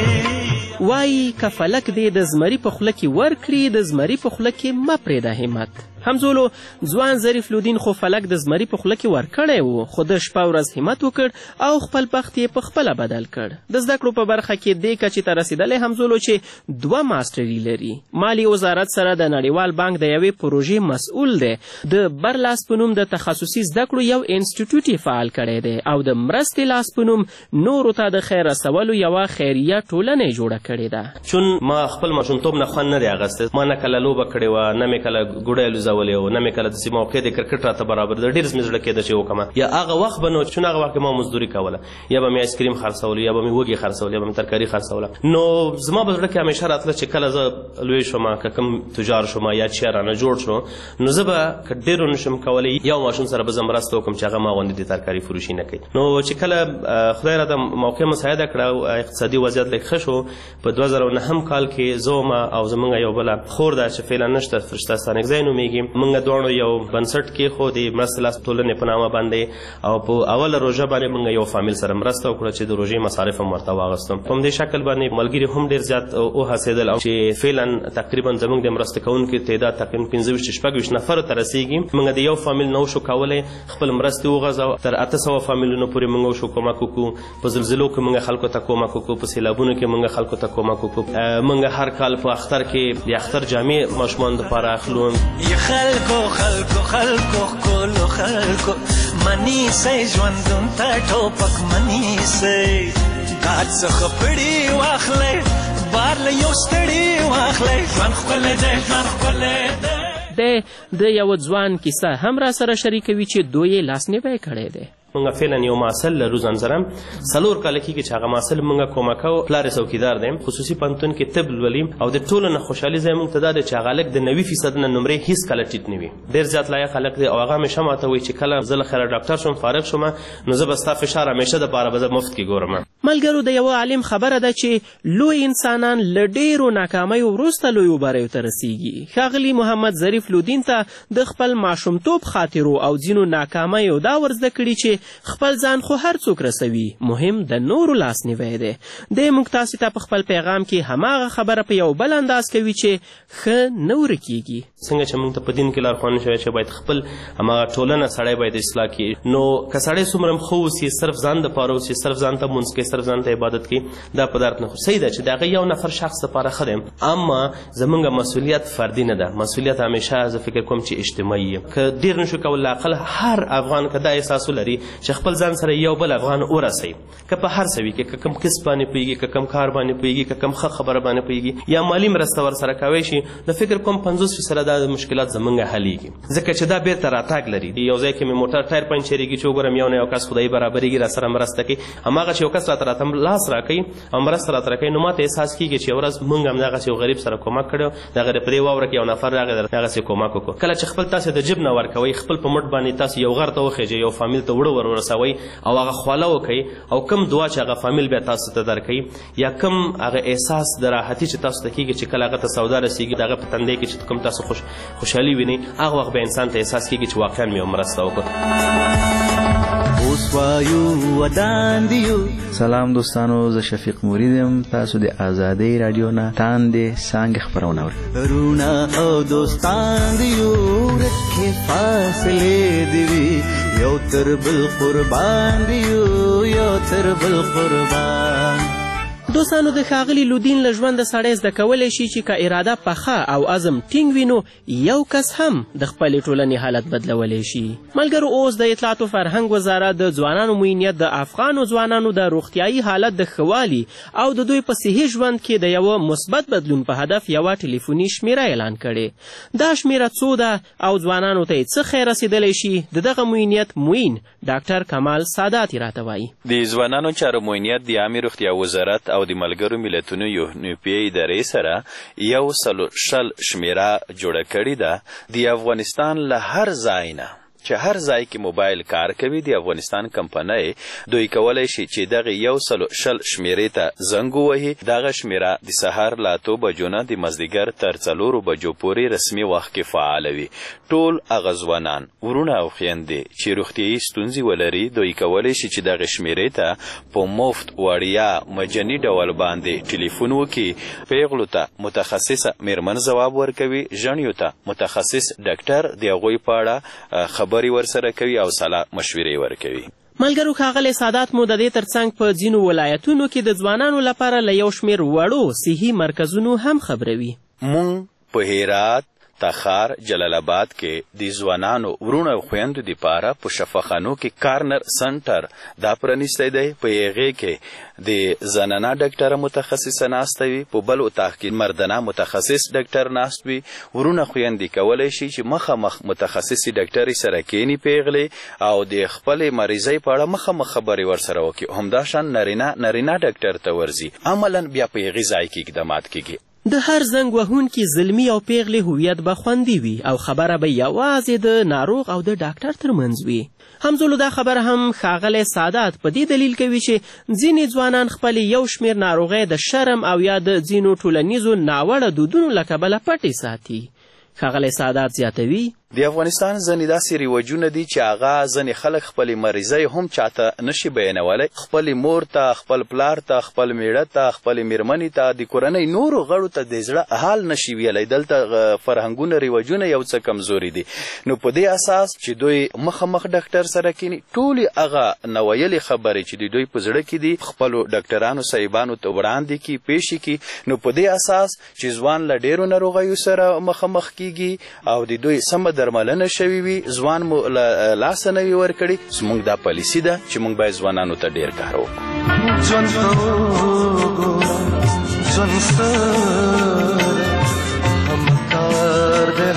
وایي که فلک دې د زمري په خوله کې ورکړي، د زمري په خوله کې مه پرېږده همت. همزولو ځوان ظریف لودین خو فلک د زمري په خوله کې ورکړی و، خو د شپه ورځ همت وکړ او خپل بخت یې په خپله بدل کړ. د زده کړو په برخه کې دې کچې ته رسېدلی همزولو چې دوه ماسټري لري. مالی وزارت سره د نړیوال بانک د یوې پروژې مسؤل دی. د برلاس په نوم د تخصصي زده کړو یو انسټیټیوټ یې فعال کړی دی او د مرستې لاس په نوم نورو ته د خیر رسولو یوه خیریه ټولنه یې جوړه کړې ده. چون ما خپل ماشومتوب نه خوند نه دی اخیستی. ما نه کله لوبه کړې وه، نه مې کله ګوډی الوزولی و، نه مې کله داسې موقع د کرکټ راته برابر ده. ډېر مې زړه کېده چې وکړم، یا هغه وخت به نو چون هغه وخت کې ما مزدوري کوله، یا به مې آیسکریم خرڅولو، یا به مې وږي خرڅول، یا به مې ترکاري خرڅوله. نو زما په زړه کې همیشه راتله چې کله زه لوی شوم، که کوم تجار شوم یا چی رانه جوړ شو، نو زه به که ډېر ونشم کولی یو ماشوم سره به زه مرسته وکړم چې هغه ما غوندې د ترکاري فروشي نه کوي. نو چې کله خدای راته موقع مساعده کړه او اقتصادي وضعیت لږ ښه شو، په دوه زره نهم کال کې زه ومه او زموږ یو بله خور ده چې فعلا نشته، فرشته ستانکزی نومېږي. موږ دواړو یو بنسټ کېښود د مرستې لاس ټولنې په نامه باندې، او په اوله روژه باندې موږ یو فامیل سره مرسته وکړه چې د روژې مصارف هم ورته واغستم. په همدې شکل باندې ملګري هم ډېر زیات وهڅېدل او چې فعلا تقریبا زموږ د مرسته کوونکو تعداد تقریبا پنځه ویشت شپږ ویشت نفرو ته رسېږي. موږ د یو فامیل نه وشو کولی خپل مرستې وغځوو، تر اته سوه فامیلونو پورې موږ وشو کومک وکړو. په زلزلو کې موږ خلکو ته کومک وکړو، په سیلابونو کې موږ خلکو ته کومک وکړو. موږ هر کال په اختر کې د اختر جامې ماشومانو دپاره اخلو. خلکو خلکو خلکو ښکلو خلکو منیسئ ژوندون ته ټوپک منیسئ، ګاډ څخه پړي واخلئ، بار له یو ستړي واخلئ، ژوند ښکلی دی ژوند ښکلی دی. دی د یوه ځوان کیسه هم را سره شریکوي چې دوی یې لاسنیوی کړی دی. موږ فعلا یو محصل لرو ځان سره، څلور کاله کېږي چې هغه محصل موږ کومک کوو. پلار یې څوکیدار دی، خصوصي پوهنتون کې طب لولي او د ټولو نه خوشحالي ځای موږ ته دا دی چې هغه هلک د نوي فیصد نه نمرې هېڅ کله ټیټ نه وي. ډېر زیات لایق هلک دی او هغه همیشه ماته وایي چې کله زه له خیره ډاکټر شم فارغ شوم نو زه به ستا فشار همیشه دپاره به زه مفت کې ګورم. ملګرو د یوه عالم خبره ده چې لوی انسانان له ډېرو ناکامیو وروسته لویو بریو ته رسیږي. ښاغلي محمد ظریف لودین ته د خپل ماشومتوب خاطرو او ځینو ناکامیو دا ور زده کړي چې خپل ځان خو هر څوک رسوي، مهم د نورو لاسنیوی دی. دی موږ تاسې ته په خپل پیغام کې هماغه خبره په یو بل انداز کوي چې ښه نه ورکېږي. څنګه چې موږ ته په دین کې لارښوونه شوی چې باید خپل هماغه ټولنه سړی باید اصلاح کړي. نو که سړی څومره هم ښه اوسي، صرف ځان دپاره اوسي، صرف ځان ته مونځ کوي، صرف ځان ته عبادت کوي دا په درد نه خو صحیح ده چې د هغه یو نفر شخص لپاره ښه دی اما زمونږ مسؤلیت فردي نه ده مسؤلیت همیشه زه فکر کوم چې اجتماعي یم که ډېر نشو کولی اقل هر افغان که دا احساس ولري چې خپل ځان سره یو بل افغان ورسوي که په هر څه وي که کوم کسب باندې پوهېږي که کوم کار باندې پوهېږي که کوم ښه خبره باندې پوهېږي یا مالي مرسته ورسره کوی شي نو فکر کوم پنځوس فیصده دا مشکلات زمونږ حلیږي ځکه چې دا بیرته راتګ لري یو ځای کې مې موټر ټایر پنچرېږي چې وګورم یو نه یو کس خدای برابرېږي را سره مرسته کوي هماغه چې یو کس راته راته لاس راکوي او مرسته راته راکوي نو ماته احساس کېږي چې یو ورځ مونږ هم دغسې یو غریب سره کومک کړی دغه د په دې واوره کې یو نفر راغی دغسې کومک وکړو کله چې خپل تاسې د جیب نه ورکوئ خپل په مټ باندې تاسو یو غر ته وخېږئ یو فامیل ته وړه ور ورسوئ او هغه خواله وکئ او کوم دعا چې هغه فامیل بیا تاسو ته درکوي یا کوم هغه احساس د راحتي چې تاسو ته کېږي چې کله هغه ته سودا رسېږي د هغه په تندی کې چې کوم تاسو خوش خوشحالي وینئ هغه وخت به انسان ته احساس کېږي چې واقعا مې یو مرسته وکړه اوس وایو ودان دیو سلام دوستانو زه شفیق مرید یم تاسو د آزادۍ رادیو نه تاندې څانګې خپرونه اورئ رونا او دوستان دیو رکھې فاصلې دیوي یو تر بل قربان دیو یو تر بل قربان دوستانو د ښاغلي لودین له ژونده سړی زده کولی شي چې که اراده پخه او عزم ټینګ وي نو یو کس هم د خپلې ټولنې حالت بدلولی شي ملګرو اوس د اطلاعات و فرهنګ وزارت د ځوانانو معینیت د افغانو ځوانانو د روغتیایي حالت د ښه والي او د دوی په صحي ژوند کې د یوه مثبت بدلون په هدف یوه ټلیفوني شمیره اعلان کړې دا شمیره څو ده او ځوانانو ته یې څه خیر رسېدلی شي د دغه معینیت معین ډاکټر کمال سادات یې راته وایي د ځوانانو چارو معینیت د عامې روغتیا وزارت او د ملګرو ملتونو یونیپیې ادارې سره یو سلو شل شمیره جوړه کړې ده د افغانستان له هر ځای نه چې هر ځای کې موبایل کار کوي د افغانستان کمپنۍ دوی کولی شي چې دغه یو سلو شل شمیرې ته زنګ ووهي دغه شمیره د سهار له اتو بجو نه د مازدیګر تر څلورو بجو پورې رسمي وخت کې فعاله وي ټول هغه ځوانان ورونه او خویندې چې روغتیایي ستونزې ولري دوی کولی شي چې دغه شمیرې ته په مفت وړیا مجاني ډول باندې ټلیفون وکړي پیغلو ته متخصصه میرمن ځواب ورکوي ژڼیو ته متخصص ډاکټر د هغوی په اړه خبر خبرې ورسره کوي او سلا مشورې ورکوي ملګرو ښاغلی سادات مو د دې ترڅنګ په ځینو ولایتونو کې د ځوانانو لپاره له یو شمېر وړو صحي مرکزونو هم خبروي مونږ په هرات تخار جلال آباد کې د ځوانانو ورونو او خویندو دپاره په شفاخانو کې کارنر سنټر دا پرانیستی دی په هغې کې د زنانه ډاکټره متخصصه ناسته وي په بل اتاق کې مردانه متخصص ډاکټر ناست وي ورونه خویندې کولی شي چې مخامخ متخصصې ډاکټرې سره کینی پیغلې او د خپلې مریضۍ په اړه مخامخ خبرې ورسره وکړي همداشان نارینه نارینه ډاکټر ته ورځي عملا بیا په هغې ځای کې اقدامات کیږي د هر زنګ وهونکي زلمي او پیغلې هویت به خوندي وي او خبره به یوازې د ناروغ او د ډاکټر ترمنځ وي همزولو دا خبره هم ښاغلی سادات په دې دلیل کوي چې ځینې ځوانان خپلې یو شمېر ناروغۍ د شرم او یا د ځینو ټولنیزو ناوړه دودونو له کبله پټې ساتي ښاغلی سادات زیاتوي د افغانستان ځینې داسې رواجونه دي چې هغه ځینې خلک خپلې مریضۍ هم چاته نشي بیانولی خپلې مور ته خپل پلار ته خپل میړه ته خپلې میرمنې ته د کورنۍ نورو غړو ته د زړه حال نشي ویلی دلته فرهنګونه رواجونه یو څه کمزوري دي نو په دې اساس چې دوی مخامخ ډاکټر سره کینی ټولې هغه نویلې خبرې چې د دوی په زړه کې دي خپلو ډاکټرانو صاحبانو ته وړاندې کړي پیښې کړي نو په دې اساس چې ځوان له ډېرو ناروغیو سره مخامخ کیږي او د دوی سمه درملنه شوي وي ځوان مو له لاسه نه وي ورکړي زموږ دا پالیسي ده چې موږ باید ځوانانو ته ډېر کار وکړو ژوند ته وګوره ژوند سره همکار دی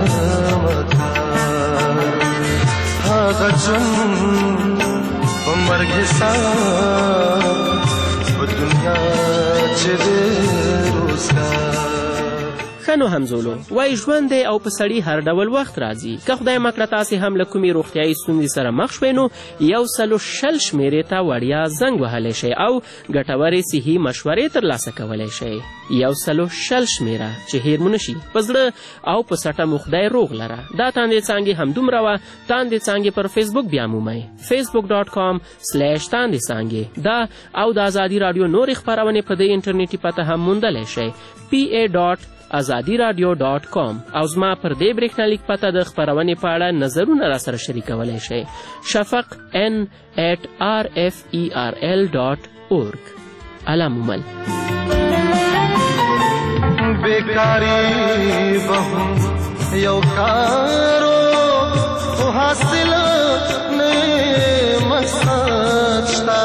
همکار هغه ژوند په مرګ حساب په دنیا چې دی روزګار ښه نو همزولو وایي ژوند دی او په سړي هر ډول وخت راځي که خدای مه کړه تاسې هم له کومې روغتیایي ستونزې سره مخ شوئ نو یو سلو شل شمېرې ته وړیا زنګ وهلی شئ او ګټورې صحي مشورې ترلاسه کولی شئ یو سلو شل شمېره چې هیر مو نشي په زړه او په سټه مو خدای روغ لره دا تاندې څانګې همدومره وه تاندې څانګې پر فیسبوک بیا مومئ فیسبوک ډاټ کام سلیش تاندې څانګې دا او د ازادي راډیو نورې خپرونې په دې انټرنیټي پته هم موندلی شئ پی ای ډاټ ازادي راډیو ډاټ کام او زما پر دې برېښنالیک پته د خپرونې په اړه نظرونه راسره شریکولی شئ شفق ان ایټ آر اف ای آر ال ډاټ اورګ علم مومل بیکاری بهم یو کارو خو حاصل نه مقصد شتا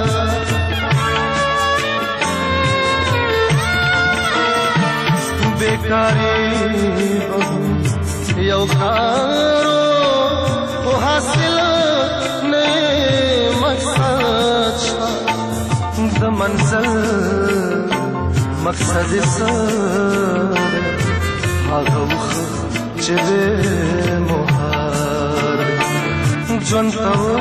بیکاری بهم یو کارو خو حاصل نه مقصد شتا د منزل مقصد سر هغه وخت چې به مهار ژوند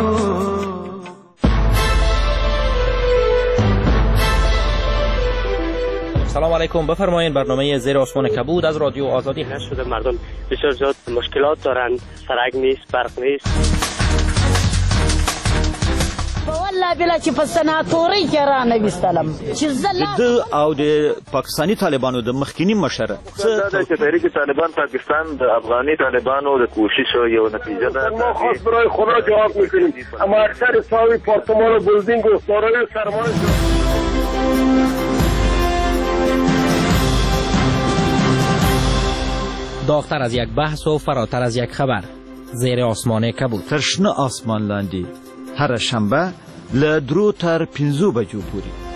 سلام علیکم. بفرمایید برنامه زیر آسمان کبود از رادیو آزادی هست. شده مردم بسیار زیاد مشکلات دارند، سرک نیست، برق نیست. والله بلا چې په سناتورۍ کې رانه ویستلم چې زه د او د پاکستاني طالبانو د مخکینی مشر څه د تحریک طالبان پاکستان د افغاني طالبانو د کوشش یو نتیجه ده. ما خواست برای خدا جواب میکنیم اما اکثر ساوی پارتمان و بلدینگ و سارای سرمایه داغتر از یک بحث و فراتر از یک خبر. زیر آسمان کبود. تر شنه آسمان لاندې هر شنبه له درو تر پنځو بجو پورې